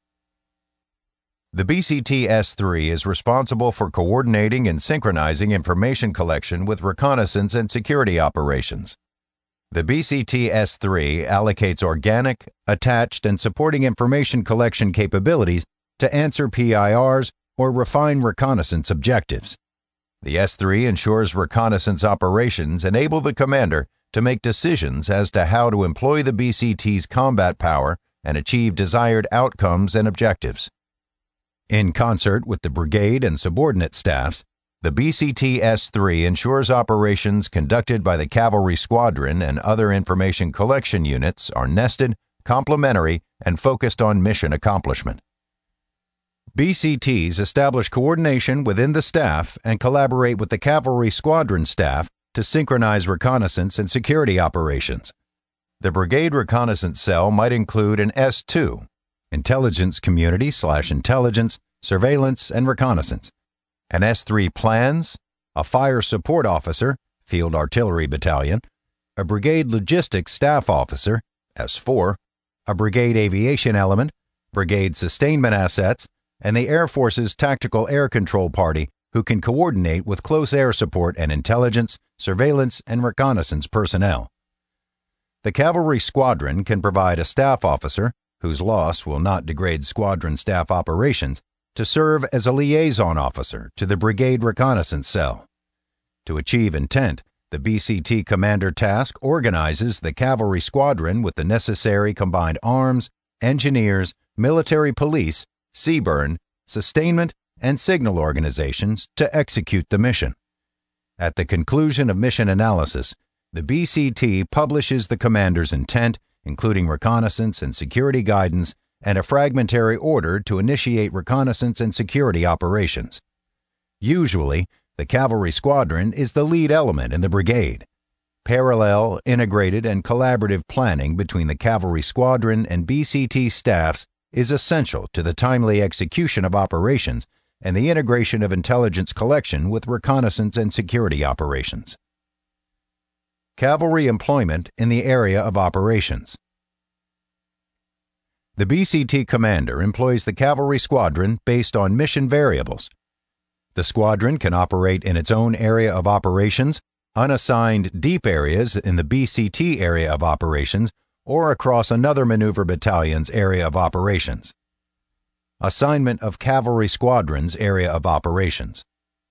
The B C T S three is responsible for coordinating and synchronizing information collection with reconnaissance and security operations. The B C T S three allocates organic, attached, and supporting information collection capabilities to answer P I Rs or refine reconnaissance objectives. The S three ensures reconnaissance operations enable the commander to make decisions as to how to employ the B C T's combat power and achieve desired outcomes and objectives. In concert with the brigade and subordinate staffs, the B C T S three ensures operations conducted by the cavalry squadron and other information collection units are nested, complementary, and focused on mission accomplishment. B C Ts establish coordination within the staff and collaborate with the cavalry squadron staff to synchronize reconnaissance and security operations. The brigade reconnaissance cell might include an S two, Intelligence Community slash Intelligence, Surveillance, and Reconnaissance, an S three Plans, a Fire Support Officer, Field Artillery Battalion, a Brigade Logistics Staff Officer, S four, a Brigade Aviation Element, Brigade Sustainment Assets, and the Air Force's Tactical Air Control Party, who can coordinate with close air support and intelligence, surveillance, and reconnaissance personnel. The cavalry squadron can provide a staff officer, whose loss will not degrade squadron staff operations, to serve as a liaison officer to the Brigade Reconnaissance Cell. To achieve intent, the B C T Commander Task organizes the cavalry squadron with the necessary combined arms, engineers, military police, C B R N, sustainment, and signal organizations to execute the mission. At the conclusion of mission analysis, the B C T publishes the commander's intent, including reconnaissance and security guidance, and a fragmentary order to initiate reconnaissance and security operations. Usually, the cavalry squadron is the lead element in the brigade. Parallel, integrated, and collaborative planning between the cavalry squadron and B C T staffs is essential to the timely execution of operations and the integration of intelligence collection with reconnaissance and security operations. Cavalry employment in the area of operations. The B C T commander employs the cavalry squadron based on mission variables. The squadron can operate in its own area of operations, unassigned deep areas in the B C T area of operations, or across another maneuver battalion's area of operations. Assignment of cavalry squadron's area of operations.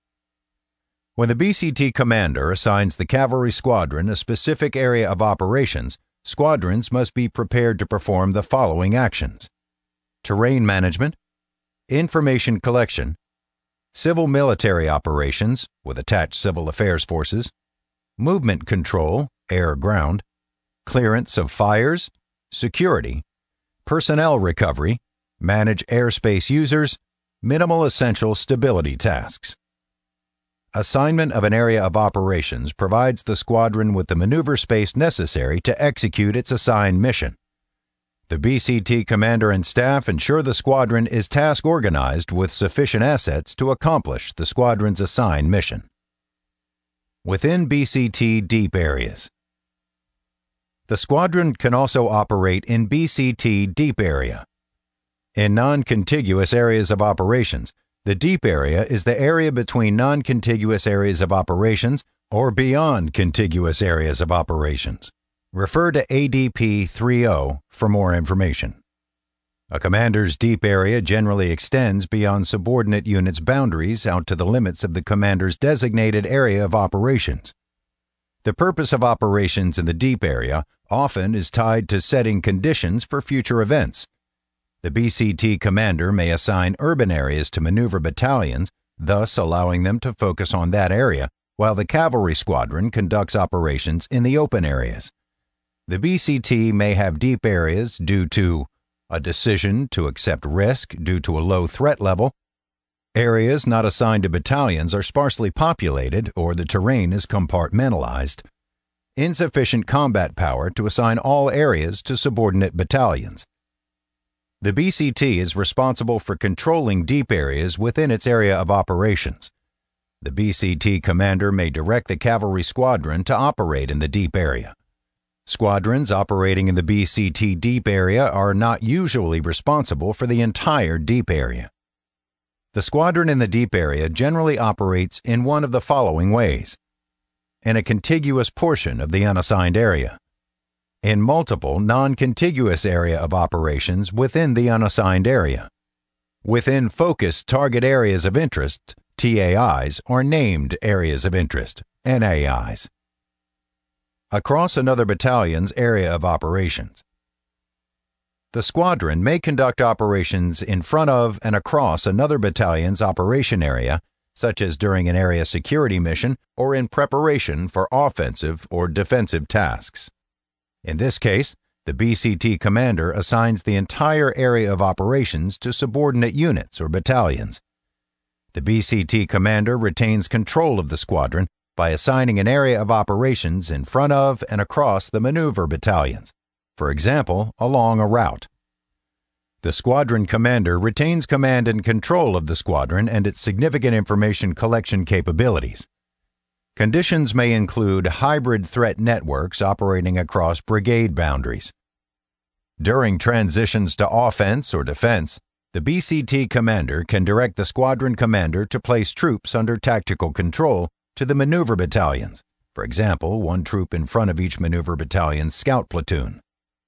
When the B C T commander assigns the cavalry squadron a specific area of operations, squadrons must be prepared to perform the following actions: terrain management, information collection, civil military operations with attached civil affairs forces, movement control, air-ground, clearance of fires, security, personnel recovery, manage airspace users, minimal essential stability tasks. Assignment of an area of operations provides the squadron with the maneuver space necessary to execute its assigned mission. The B C T commander and staff ensure the squadron is task organized with sufficient assets to accomplish the squadron's assigned mission. Within B C T deep areas. The squadron can also operate in B C T deep area. In non-contiguous areas of operations, the deep area is the area between non-contiguous areas of operations or beyond contiguous areas of operations. Refer to A D P three oh for more information. A commander's deep area generally extends beyond subordinate units' boundaries out to the limits of the commander's designated area of operations. The purpose of operations in the deep area often is tied to setting conditions for future events. The B C T commander may assign urban areas to maneuver battalions, thus allowing them to focus on that area, while the cavalry squadron conducts operations in the open areas. The B C T may have deep areas due to a decision to accept risk due to a low threat level, areas not assigned to battalions are sparsely populated or the terrain is compartmentalized, insufficient combat power to assign all areas to subordinate battalions. The B C T is responsible for controlling deep areas within its area of operations. The B C T commander may direct the cavalry squadron to operate in the deep area. Squadrons operating in the B C T deep area are not usually responsible for the entire deep area. The squadron in the deep area generally operates in one of the following ways: in a contiguous portion of the unassigned area, in multiple non-contiguous area of operations within the unassigned area, within focused target areas of interest, T A Is, or named areas of interest, N A Is, across another battalion's area of operations. The squadron may conduct operations in front of and across another battalion's operation area, such as during an area security mission or in preparation for offensive or defensive tasks. In this case, the B C T commander assigns the entire area of operations to subordinate units or battalions. The B C T commander retains control of the squadron by assigning an area of operations in front of and across the maneuver battalions, for example, along a route. The squadron commander retains command and control of the squadron and its significant information collection capabilities. Conditions may include hybrid threat networks operating across brigade boundaries. During transitions to offense or defense, the B C T commander can direct the squadron commander to place troops under tactical control to the maneuver battalions, for example, one troop in front of each maneuver battalion's scout platoon.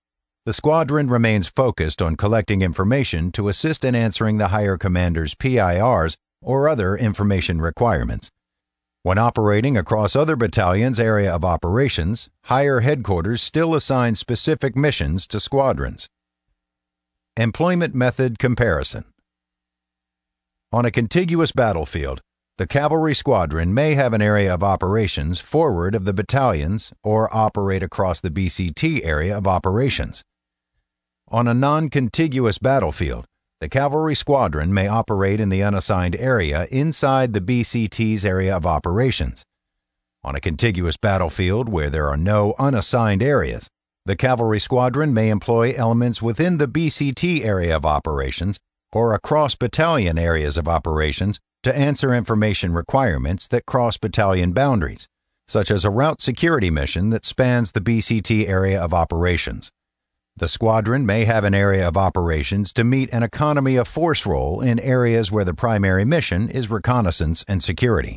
The squadron remains focused on collecting information to assist in answering the higher commander's P I Rs or other information requirements. When operating across other battalions' area of operations, higher headquarters still assign specific missions to squadrons. Employment method comparison. On a contiguous battlefield, the cavalry squadron may have an area of operations forward of the battalions or operate across the B C T area of operations. On a non-contiguous battlefield, the cavalry squadron may operate in the unassigned area inside the B C T's area of operations. On a contiguous battlefield where there are no unassigned areas, the cavalry squadron may employ elements within the B C T area of operations or across battalion areas of operations to answer information requirements that cross battalion boundaries, such as a route security mission that spans the B C T area of operations. The squadron may have an area of operations to meet an economy of force role in areas where the primary mission is reconnaissance and security.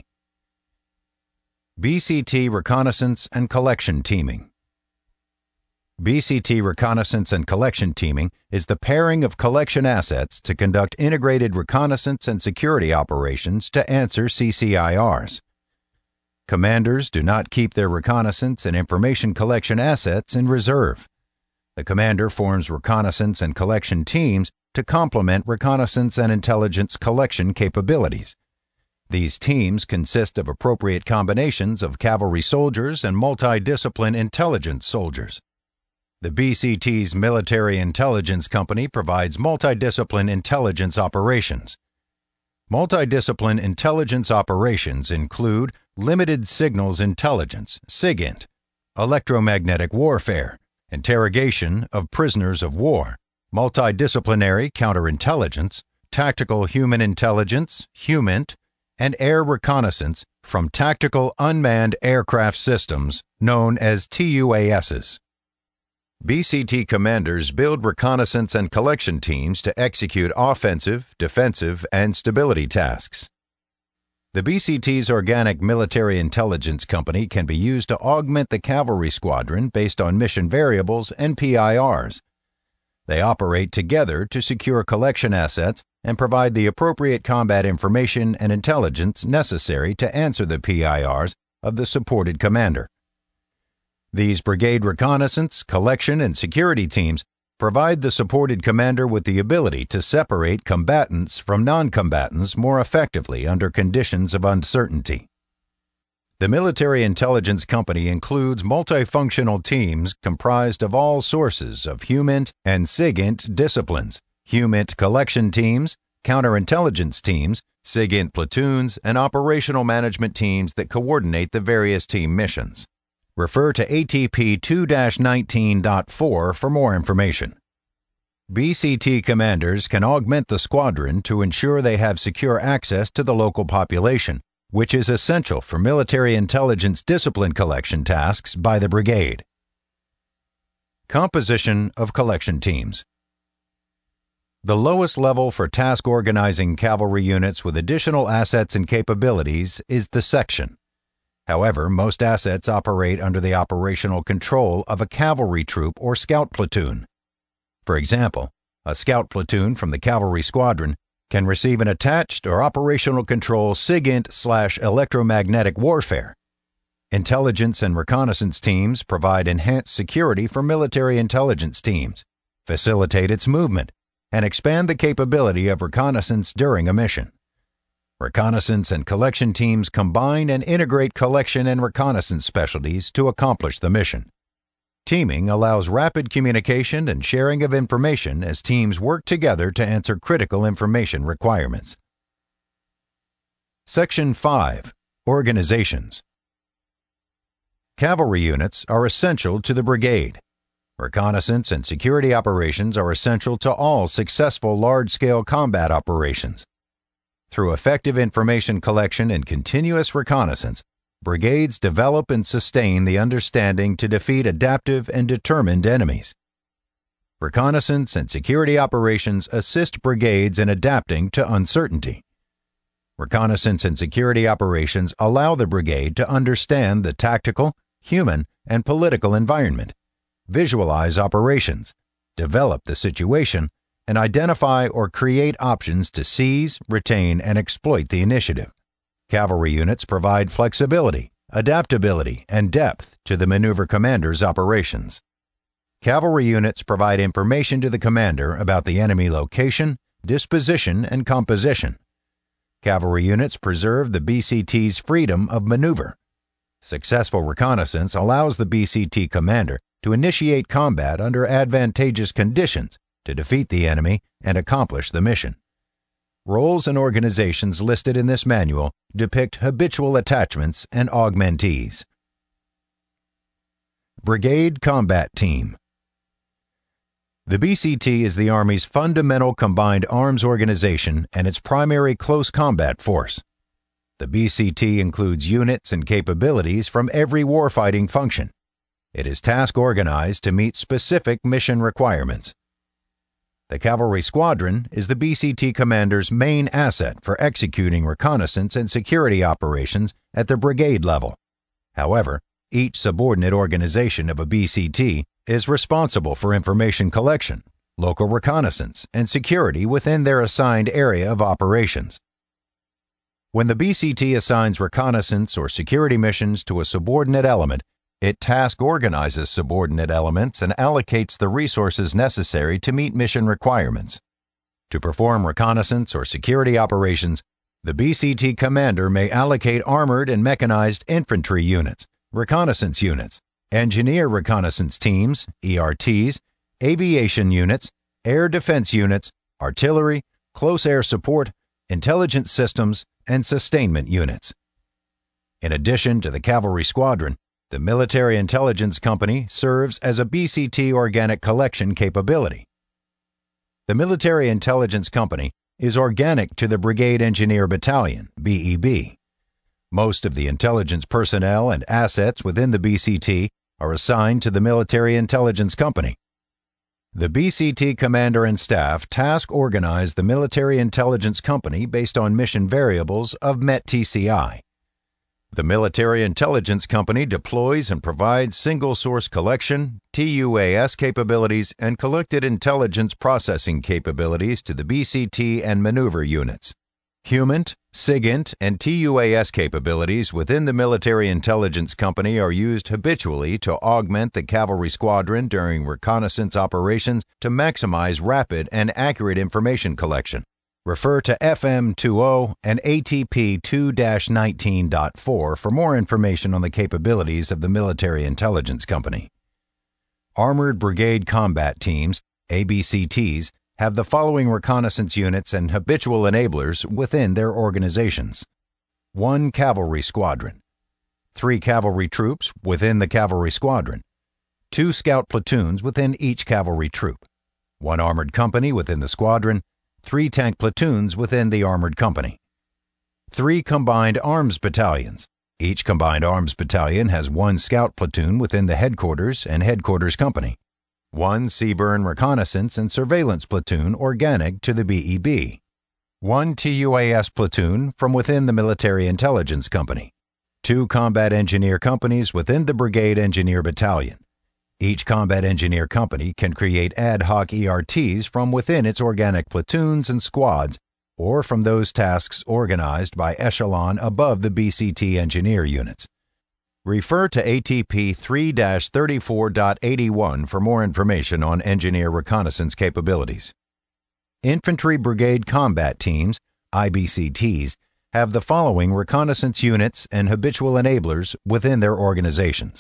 B C T Reconnaissance and Collection Teaming. B C T reconnaissance and collection teaming is the pairing of collection assets to conduct integrated reconnaissance and security operations to answer C C I Rs. Commanders do not keep their reconnaissance and information collection assets in reserve. The commander forms reconnaissance and collection teams to complement reconnaissance and intelligence collection capabilities. These teams consist of appropriate combinations of cavalry soldiers and multidiscipline intelligence soldiers. The B C T's Military Intelligence Company provides multidiscipline intelligence operations. Multidiscipline intelligence operations include limited signals intelligence, SIGINT, electromagnetic warfare, interrogation of prisoners of war, multidisciplinary counterintelligence, tactical human intelligence, HUMINT, and air reconnaissance from tactical unmanned aircraft systems known as T U A Ss. B C T commanders build reconnaissance and collection teams to execute offensive, defensive, and stability tasks. The B C T's Organic Military Intelligence Company can be used to augment the cavalry squadron based on mission variables and P I Rs. They operate together to secure collection assets and provide the appropriate combat information and intelligence necessary to answer the P I Rs of the supported commander. These brigade reconnaissance, collection, and security teams provide the supported commander with the ability to separate combatants from non-combatants more effectively under conditions of uncertainty. The Military Intelligence Company includes multifunctional teams comprised of all sources of HUMINT and SIGINT disciplines, HUMINT collection teams, counterintelligence teams, SIGINT platoons, and operational management teams that coordinate the various team missions. Refer to A T P two dash nineteen point four for more information. B C T commanders can augment the squadron to ensure they have secure access to the local population, which is essential for military intelligence discipline collection tasks by the brigade. Composition of collection teams. The lowest level for task organizing cavalry units with additional assets and capabilities is the section. However, most assets operate under the operational control of a cavalry troop or scout platoon. For example, a scout platoon from the cavalry squadron can receive an attached or operational control SIGINT slash electromagnetic warfare. Intelligence and reconnaissance teams provide enhanced security for military intelligence teams, facilitate its movement, and expand the capability of reconnaissance during a mission. Reconnaissance and collection teams combine and integrate collection and reconnaissance specialties to accomplish the mission. Teaming allows rapid communication and sharing of information as teams work together to answer critical information requirements. Section five. Organizations. Cavalry units are essential to the brigade. Reconnaissance and security operations are essential to all successful large-scale combat operations. Through effective information collection and continuous reconnaissance, brigades develop and sustain the understanding to defeat adaptive and determined enemies. Reconnaissance and security operations assist brigades in adapting to uncertainty. Reconnaissance and security operations allow the brigade to understand the tactical, human, and political environment, visualize operations, develop the situation, and identify or create options to seize, retain, and exploit the initiative. Cavalry units provide flexibility, adaptability, and depth to the maneuver commander's operations. Cavalry units provide information to the commander about the enemy location, disposition, and composition. Cavalry units preserve the B C T's freedom of maneuver. Successful reconnaissance allows the B C T commander to initiate combat under advantageous conditions to defeat the enemy and accomplish the mission. Roles and organizations listed in this manual depict habitual attachments and augmentees. Brigade Combat Team. The B C T is the Army's fundamental combined arms organization and its primary close combat force. The B C T includes units and capabilities from every warfighting function. It is task organized to meet specific mission requirements. The Cavalry Squadron is the B C T commander's main asset for executing reconnaissance and security operations at the brigade level. However, each subordinate organization of a B C T is responsible for information collection, local reconnaissance, and security within their assigned area of operations. When the B C T assigns reconnaissance or security missions to a subordinate element, it task organizes subordinate elements and allocates the resources necessary to meet mission requirements. To perform reconnaissance or security operations, the B C T commander may allocate armored and mechanized infantry units, reconnaissance units, engineer reconnaissance teams, E R Ts, aviation units, air defense units, artillery, close air support, intelligence systems, and sustainment units. In addition to the Cavalry Squadron, the Military Intelligence Company serves as a B C T organic collection capability. The Military Intelligence Company is organic to the Brigade Engineer Battalion, B E B. Most of the intelligence personnel and assets within the B C T are assigned to the Military Intelligence Company. The B C T commander and staff task organize the Military Intelligence Company based on mission variables of M E T T C I. The Military Intelligence Company deploys and provides single-source collection, T U A S capabilities, and collected intelligence processing capabilities to the B C T and maneuver units. HUMINT, SIGINT, and T U A S capabilities within the Military Intelligence Company are used habitually to augment the Cavalry Squadron during reconnaissance operations to maximize rapid and accurate information collection. Refer to F M twenty and A T P two dash nineteen point four for more information on the capabilities of the Military Intelligence Company. Armored Brigade Combat Teams, A B C Ts, have the following reconnaissance units and habitual enablers within their organizations. One Cavalry Squadron. Three cavalry troops within the Cavalry Squadron. Two scout platoons within each cavalry troop. One armored company within the squadron. Three tank platoons within the armored company. Three combined arms battalions. Each combined arms battalion has one scout platoon within the headquarters and headquarters company. One Seaburn reconnaissance and surveillance platoon organic to the B E B. One T U A S platoon from within the Military Intelligence Company. Two combat engineer companies within the Brigade Engineer Battalion. Each combat engineer company can create ad hoc E R Ts from within its organic platoons and squads or from those tasks organized by echelon above the B C T engineer units. Refer to A T P three dash thirty-four point eighty-one for more information on engineer reconnaissance capabilities. Infantry Brigade Combat Teams, I B C Ts, have the following reconnaissance units and habitual enablers within their organizations.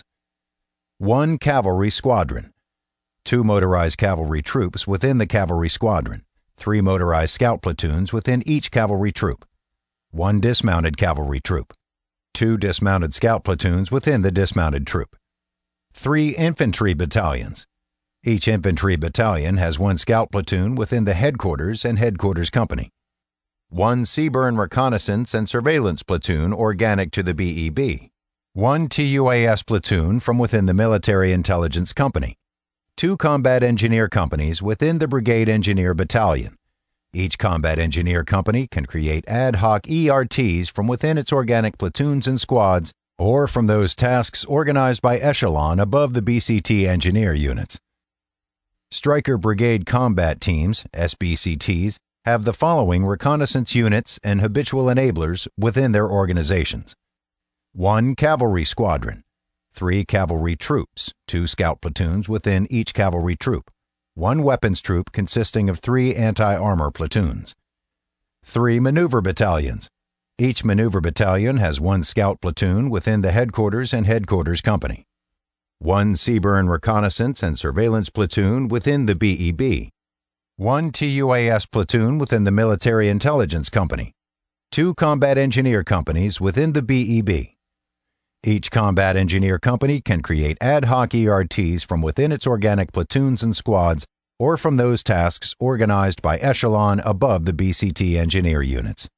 One Cavalry Squadron. Two motorized cavalry troops within the Cavalry Squadron. Three motorized scout platoons within each cavalry troop. One dismounted cavalry troop. Two dismounted scout platoons within the dismounted troop. Three infantry battalions. Each infantry battalion has one scout platoon within the headquarters and headquarters company. One Seaburn reconnaissance and surveillance platoon organic to the B E B. One T U A S platoon from within the Military Intelligence Company. Two combat engineer companies within the Brigade Engineer Battalion. Each combat engineer company can create ad hoc E R Ts from within its organic platoons and squads or from those tasks organized by echelon above the B C T engineer units. Stryker Brigade Combat Teams, S B C Ts, have the following reconnaissance units and habitual enablers within their organizations. one Cavalry Squadron, three Cavalry Troops, two Scout Platoons within each Cavalry Troop, one Weapons Troop consisting of three Anti-Armor Platoons. three Maneuver Battalions. Each Maneuver Battalion has one Scout Platoon within the Headquarters and Headquarters Company. one Seaburn Reconnaissance and Surveillance Platoon within the B E B. one T U A S Platoon within the Military Intelligence Company. two Combat Engineer Companies within the B E B. Each Combat Engineer Company can create ad hoc E R Ts from within its organic platoons and squads or from those tasks organized by echelon above the B C T engineer units.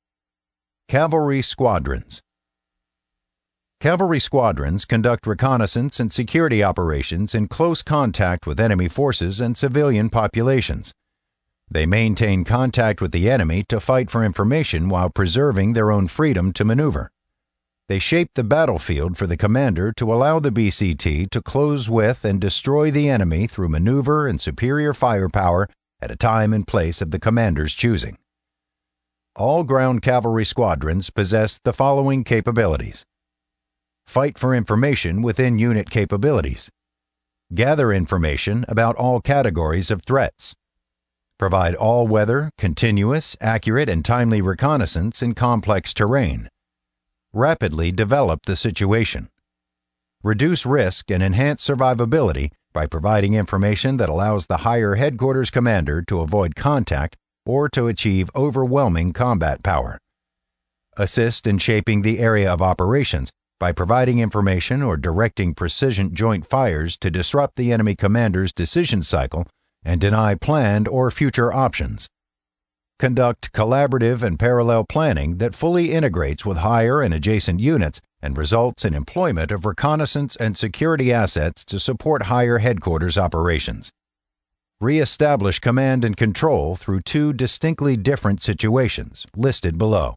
Cavalry Squadrons. Cavalry squadrons conduct reconnaissance and security operations in close contact with enemy forces and civilian populations. They maintain contact with the enemy to fight for information while preserving their own freedom to maneuver. They shape the battlefield for the commander to allow the B C T to close with and destroy the enemy through maneuver and superior firepower at a time and place of the commander's choosing. All ground cavalry squadrons possess the following capabilities. Fight for information within unit capabilities. Gather information about all categories of threats. Provide all-weather, continuous, accurate, and timely reconnaissance in complex terrain. Rapidly develop the situation. Reduce risk and enhance survivability by providing information that allows the higher headquarters commander to avoid contact or to achieve overwhelming combat power. Assist in shaping the area of operations by providing information or directing precision joint fires to disrupt the enemy commander's decision cycle and deny planned or future options. Conduct collaborative and parallel planning that fully integrates with higher and adjacent units and results in employment of reconnaissance and security assets to support higher headquarters operations. Re-establish command and control through two distinctly different situations, listed below.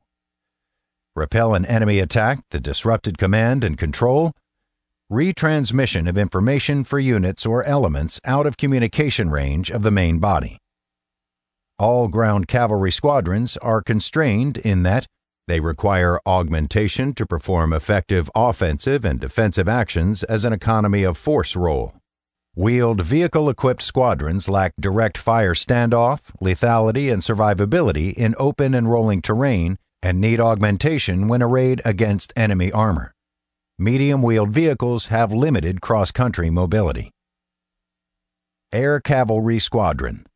Repel an enemy attack that disrupted command and control. Retransmission of information for units or elements out of communication range of the main body. All ground cavalry squadrons are constrained in that they require augmentation to perform effective offensive and defensive actions as an economy of force role. Wheeled vehicle-equipped squadrons lack direct fire standoff, lethality, and survivability in open and rolling terrain and need augmentation when arrayed against enemy armor. Medium-wheeled vehicles have limited cross-country mobility. Air Cavalry Squadron.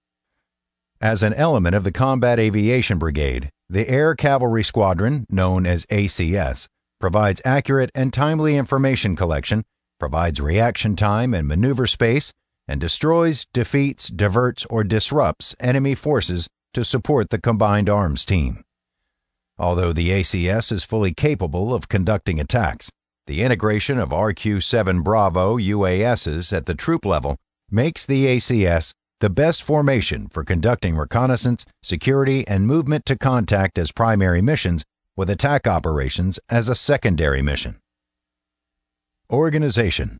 As an element of the Combat Aviation Brigade, the Air Cavalry Squadron, known as A C S, provides accurate and timely information collection, provides reaction time and maneuver space, and destroys, defeats, diverts, or disrupts enemy forces to support the combined arms team. Although the A C S is fully capable of conducting attacks, the integration of R Q seven Bravo U A Ss at the troop level makes the A C S the best formation for conducting reconnaissance, security, and movement to contact as primary missions, with attack operations as a secondary mission. Organization.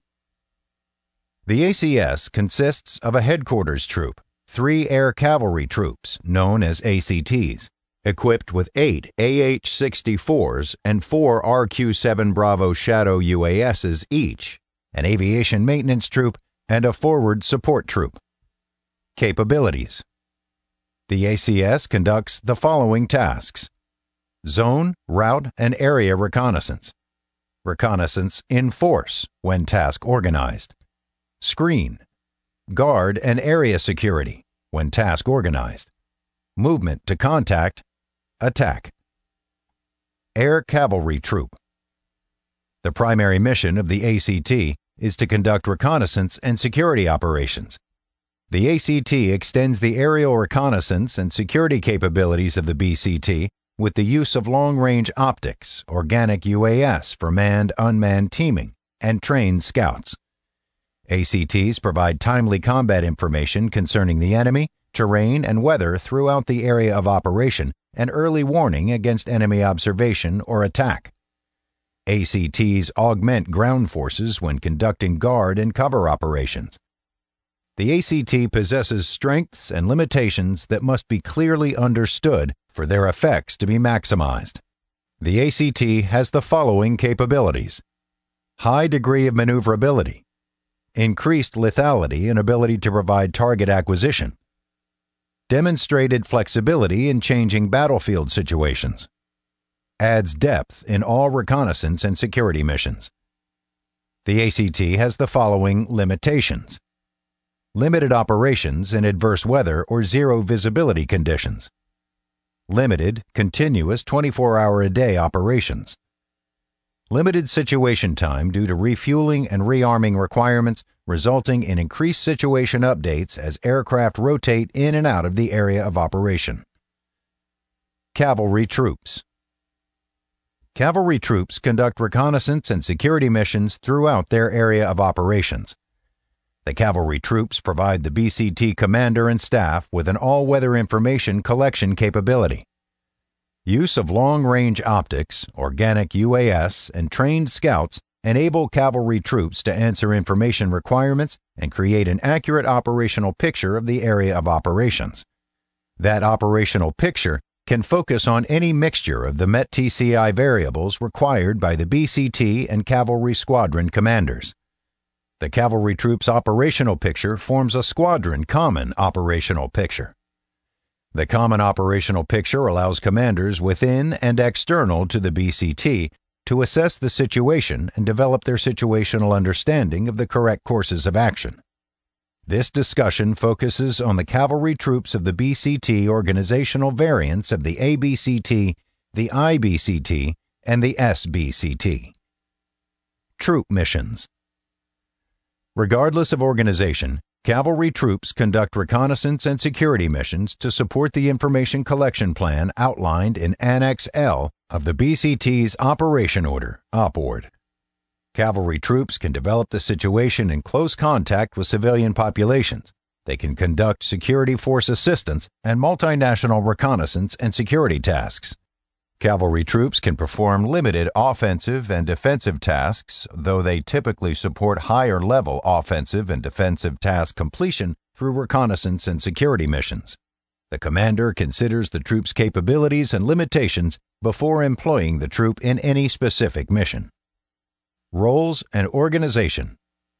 The A C S consists of a headquarters troop, three air cavalry troops, known as A C Ts, equipped with eight A H sixty-fours and four R Q seven Bravo Shadow U A Ss each, an aviation maintenance troop, and a forward support troop. Capabilities. The A C S conducts the following tasks: zone, route, and area reconnaissance. Reconnaissance in force when task organized. Screen. Guard and area security when task organized. Movement to contact. Attack. Air Cavalry Troop. The primary mission of the A C T is to conduct reconnaissance and security operations. The A C T extends the aerial reconnaissance and security capabilities of the B C T with the use of long-range optics, organic U A S for manned-unmanned teaming, and trained scouts. A C Ts provide timely combat information concerning the enemy, terrain, and weather throughout the area of operation, and early warning against enemy observation or attack. A C Ts augment ground forces when conducting guard and cover operations. The A C T possesses strengths and limitations that must be clearly understood for their effects to be maximized. The A C T has the following capabilities: high degree of maneuverability, increased lethality and ability to provide target acquisition, demonstrated flexibility in changing battlefield situations, adds depth in all reconnaissance and security missions. The A C T has the following limitations: limited operations in adverse weather or zero visibility conditions, limited, continuous twenty-four hour a day operations, limited situation time due to refueling and rearming requirements resulting in increased situation updates as aircraft rotate in and out of the area of operation. Cavalry troops. Cavalry troops conduct reconnaissance and security missions throughout their area of operations. The cavalry troops provide the B C T commander and staff with an all-weather information collection capability. Use of long-range optics, organic U A S, and trained scouts enable cavalry troops to answer information requirements and create an accurate operational picture of the area of operations. That operational picture can focus on any mixture of the M E T T C I variables required by the B C T and cavalry squadron commanders. The cavalry troops' operational picture forms a squadron common operational picture. The common operational picture allows commanders within and external to the B C T to assess the situation and develop their situational understanding of the correct courses of action. This discussion focuses on the cavalry troops of the B C T organizational variants of the A B C T, the I B C T, and the S B C T. Troop missions. Regardless of organization, cavalry troops conduct reconnaissance and security missions to support the information collection plan outlined in Annex L of the B C T's Operation Order, OPORD. Cavalry troops can develop the situation in close contact with civilian populations. They can conduct security force assistance and multinational reconnaissance and security tasks. Cavalry troops can perform limited offensive and defensive tasks, though they typically support higher-level offensive and defensive task completion through reconnaissance and security missions. The commander considers the troop's capabilities and limitations before employing the troop in any specific mission. Roles and organization.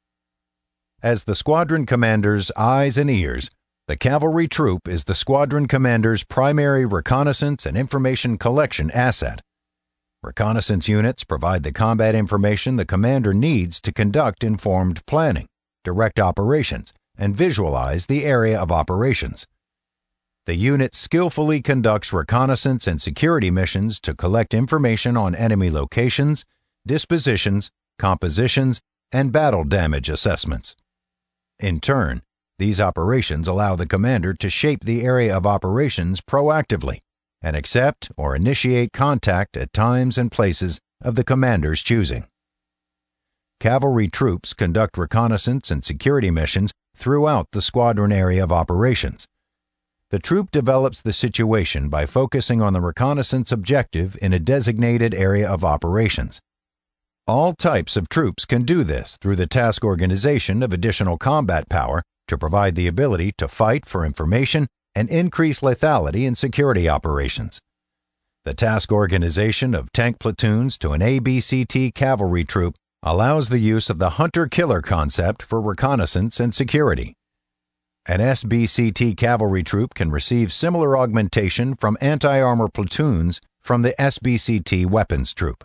As the squadron commander's eyes and ears, the cavalry troop is the squadron commander's primary reconnaissance and information collection asset. Reconnaissance units provide the combat information the commander needs to conduct informed planning, direct operations, and visualize the area of operations. The unit skillfully conducts reconnaissance and security missions to collect information on enemy locations, dispositions, compositions, and battle damage assessments. In turn, these operations allow the commander to shape the area of operations proactively and accept or initiate contact at times and places of the commander's choosing. Cavalry troops conduct reconnaissance and security missions throughout the squadron area of operations. The troop develops the situation by focusing on the reconnaissance objective in a designated area of operations. All types of troops can do this through the task organization of additional combat power to provide the ability to fight for information and increase lethality in security operations. The task organization of tank platoons to an A B C T cavalry troop allows the use of the hunter-killer concept for reconnaissance and security. An S B C T cavalry troop can receive similar augmentation from anti-armor platoons from the S B C T weapons troop.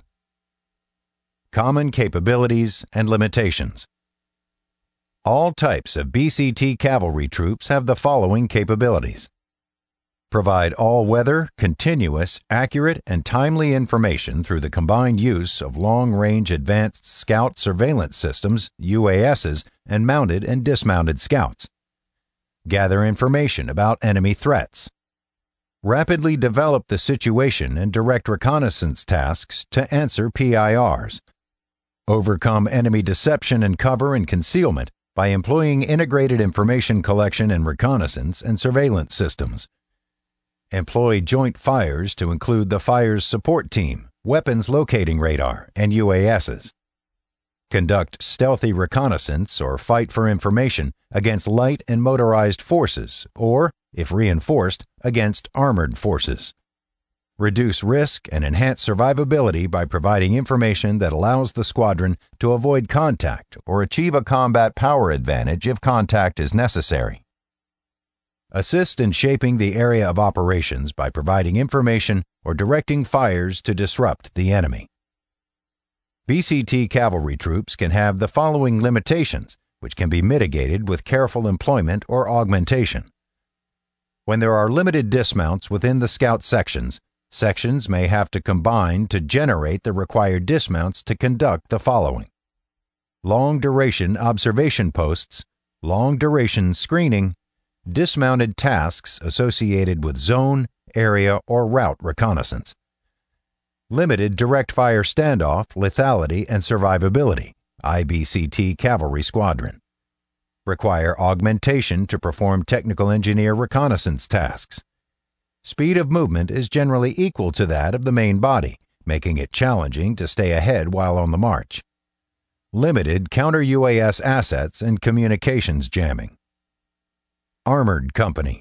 Common capabilities and limitations. All types of B C T cavalry troops have the following capabilities: provide all-weather, continuous, accurate, and timely information through the combined use of long-range advanced scout surveillance systems, U A Ss, and mounted and dismounted scouts. Gather information about enemy threats. Rapidly develop the situation and direct reconnaissance tasks to answer P I Rs. Overcome enemy deception and cover and concealment by employing integrated information collection and reconnaissance and surveillance systems. Employ joint fires to include the Fires Support Team, Weapons Locating Radar, and U A Ss. Conduct stealthy reconnaissance or fight for information against light and motorized forces, or, if reinforced, against armored forces. Reduce risk and enhance survivability by providing information that allows the squadron to avoid contact or achieve a combat power advantage if contact is necessary. Assist in shaping the area of operations by providing information or directing fires to disrupt the enemy. B C T cavalry troops can have the following limitations, which can be mitigated with careful employment or augmentation. When there are limited dismounts within the scout sections, sections may have to combine to generate the required dismounts to conduct the following: long-duration observation posts, long-duration screening, dismounted tasks associated with zone, area, or route reconnaissance, limited direct-fire standoff, lethality, and survivability, I B C T Cavalry Squadron. Require augmentation to perform technical engineer reconnaissance tasks. Speed of movement is generally equal to that of the main body, making it challenging to stay ahead while on the march. Limited counter-U A S assets and communications jamming. Armored Company.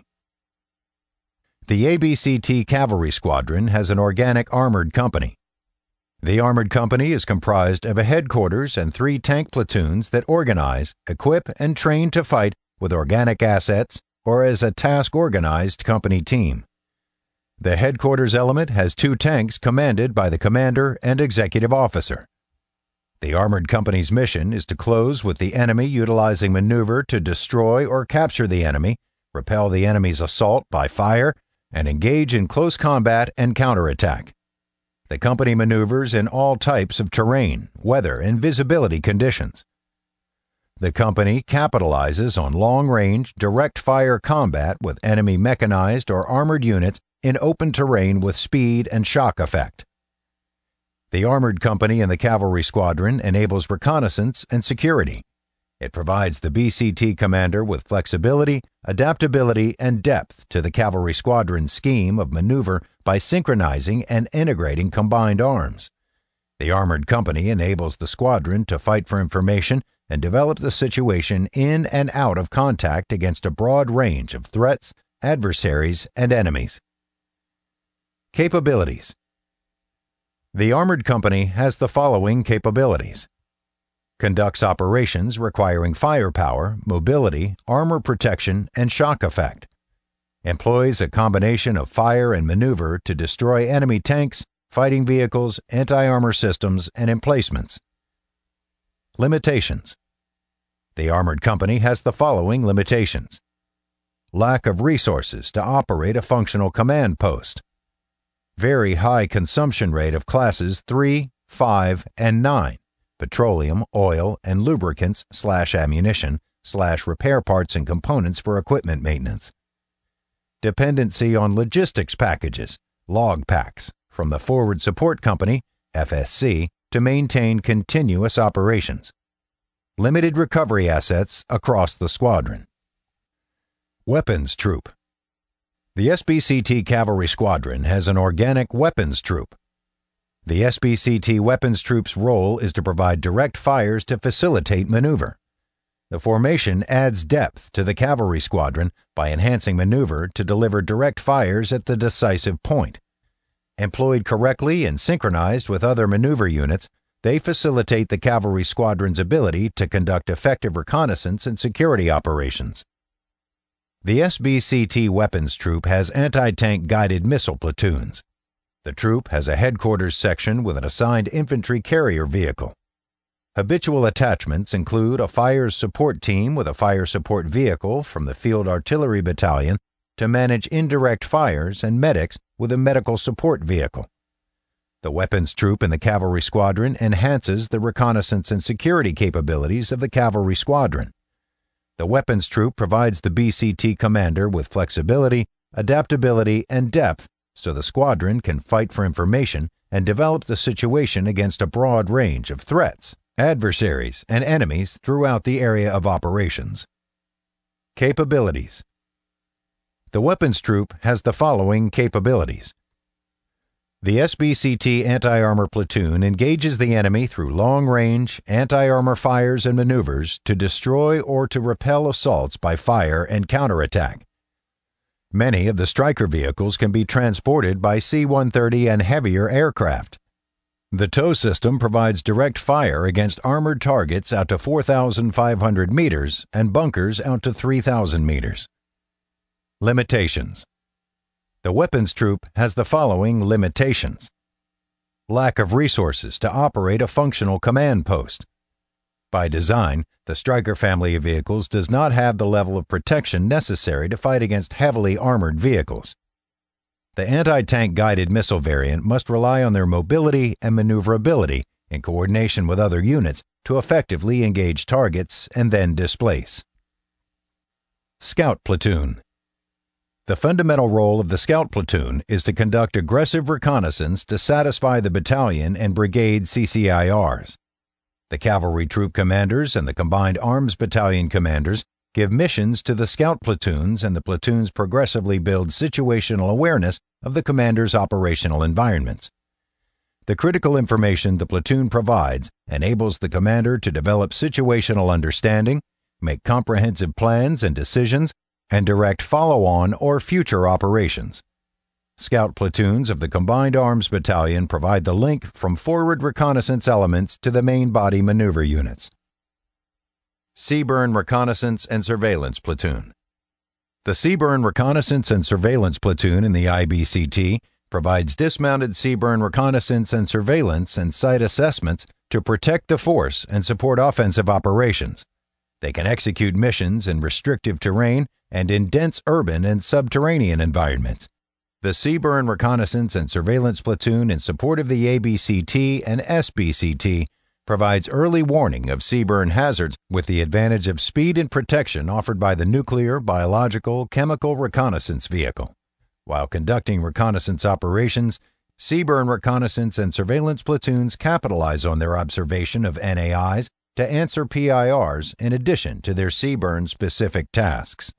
The A B C T Cavalry Squadron has an organic armored company. The Armored Company is comprised of a headquarters and three tank platoons that organize, equip, and train to fight with organic assets or as a task-organized company team. The headquarters element has two tanks commanded by the commander and executive officer. The Armored Company's mission is to close with the enemy utilizing maneuver to destroy or capture the enemy, repel the enemy's assault by fire, and engage in close combat and counterattack. The company maneuvers in all types of terrain, weather, and visibility conditions. The company capitalizes on long-range, direct-fire combat with enemy mechanized or armored units in open terrain with speed and shock effect. The Armored Company in the Cavalry Squadron enables reconnaissance and security. It provides the B C T commander with flexibility, adaptability, and depth to the Cavalry Squadron's scheme of maneuver by synchronizing and integrating combined arms. The Armored Company enables the squadron to fight for information and develop the situation in and out of contact against a broad range of threats, adversaries, and enemies. Capabilities. The Armored Company has the following capabilities: conducts operations requiring firepower, mobility, armor protection, and shock effect. Employs a combination of fire and maneuver to destroy enemy tanks, fighting vehicles, anti-armor systems, and emplacements. Limitations. The Armored Company has the following limitations: lack of resources to operate a functional command post. Very high consumption rate of classes three, five, and nine, petroleum, oil, and lubricants slash ammunition slash repair parts and components for equipment maintenance. Dependency on logistics packages, log packs, from the Forward Support Company, F S C, to maintain continuous operations. Limited recovery assets across the squadron. Weapons Troop. The S B C T Cavalry Squadron has an organic weapons troop. The S B C T Weapons Troop's role is to provide direct fires to facilitate maneuver. The formation adds depth to the cavalry squadron by enhancing maneuver to deliver direct fires at the decisive point. Employed correctly and synchronized with other maneuver units, they facilitate the cavalry squadron's ability to conduct effective reconnaissance and security operations. The S B C T Weapons Troop has anti-tank guided missile platoons. The troop has a headquarters section with an assigned infantry carrier vehicle. Habitual attachments include a fire support team with a fire support vehicle from the Field Artillery Battalion to manage indirect fires, and medics with a medical support vehicle. The weapons troop in the cavalry squadron enhances the reconnaissance and security capabilities of the cavalry squadron. The weapons troop provides the B C T commander with flexibility, adaptability, and depth so the squadron can fight for information and develop the situation against a broad range of threats, adversaries, and enemies throughout the area of operations. Capabilities. The weapons troop has the following capabilities. The S B C T anti-armor platoon engages the enemy through long-range, anti-armor fires and maneuvers to destroy or to repel assaults by fire and counterattack. Many of the Stryker vehicles can be transported by C one thirty and heavier aircraft. The tow system provides direct fire against armored targets out to four thousand five hundred meters and bunkers out to three thousand meters. Limitations. The weapons troop has the following limitations: lack of resources to operate a functional command post. By design, the Stryker family of vehicles does not have the level of protection necessary to fight against heavily armored vehicles. The anti-tank guided missile variant must rely on their mobility and maneuverability in coordination with other units to effectively engage targets and then displace. Scout Platoon. The fundamental role of the Scout Platoon is to conduct aggressive reconnaissance to satisfy the battalion and brigade C C I Rs. The cavalry troop commanders and the combined arms battalion commanders give missions to the Scout Platoons, and the platoons progressively build situational awareness of the commander's operational environments. The critical information the platoon provides enables the commander to develop situational understanding, make comprehensive plans and decisions, and direct follow-on or future operations. Scout platoons of the Combined Arms Battalion provide the link from forward reconnaissance elements to the main body maneuver units. Seaburn Reconnaissance and Surveillance Platoon. The Seaburn Reconnaissance and Surveillance Platoon in the I B C T provides dismounted Seaburn reconnaissance and surveillance and site assessments to protect the force and support offensive operations. They can execute missions in restrictive terrain and in dense urban and subterranean environments. The Seaburn Reconnaissance and Surveillance Platoon, in support of the A B C T and S B C T, provides early warning of seaburn hazards with the advantage of speed and protection offered by the nuclear, biological, chemical reconnaissance vehicle. While conducting reconnaissance operations, Seaburn Reconnaissance and Surveillance Platoons capitalize on their observation of N A Is to answer P I Rs in addition to their Seaburn-specific tasks.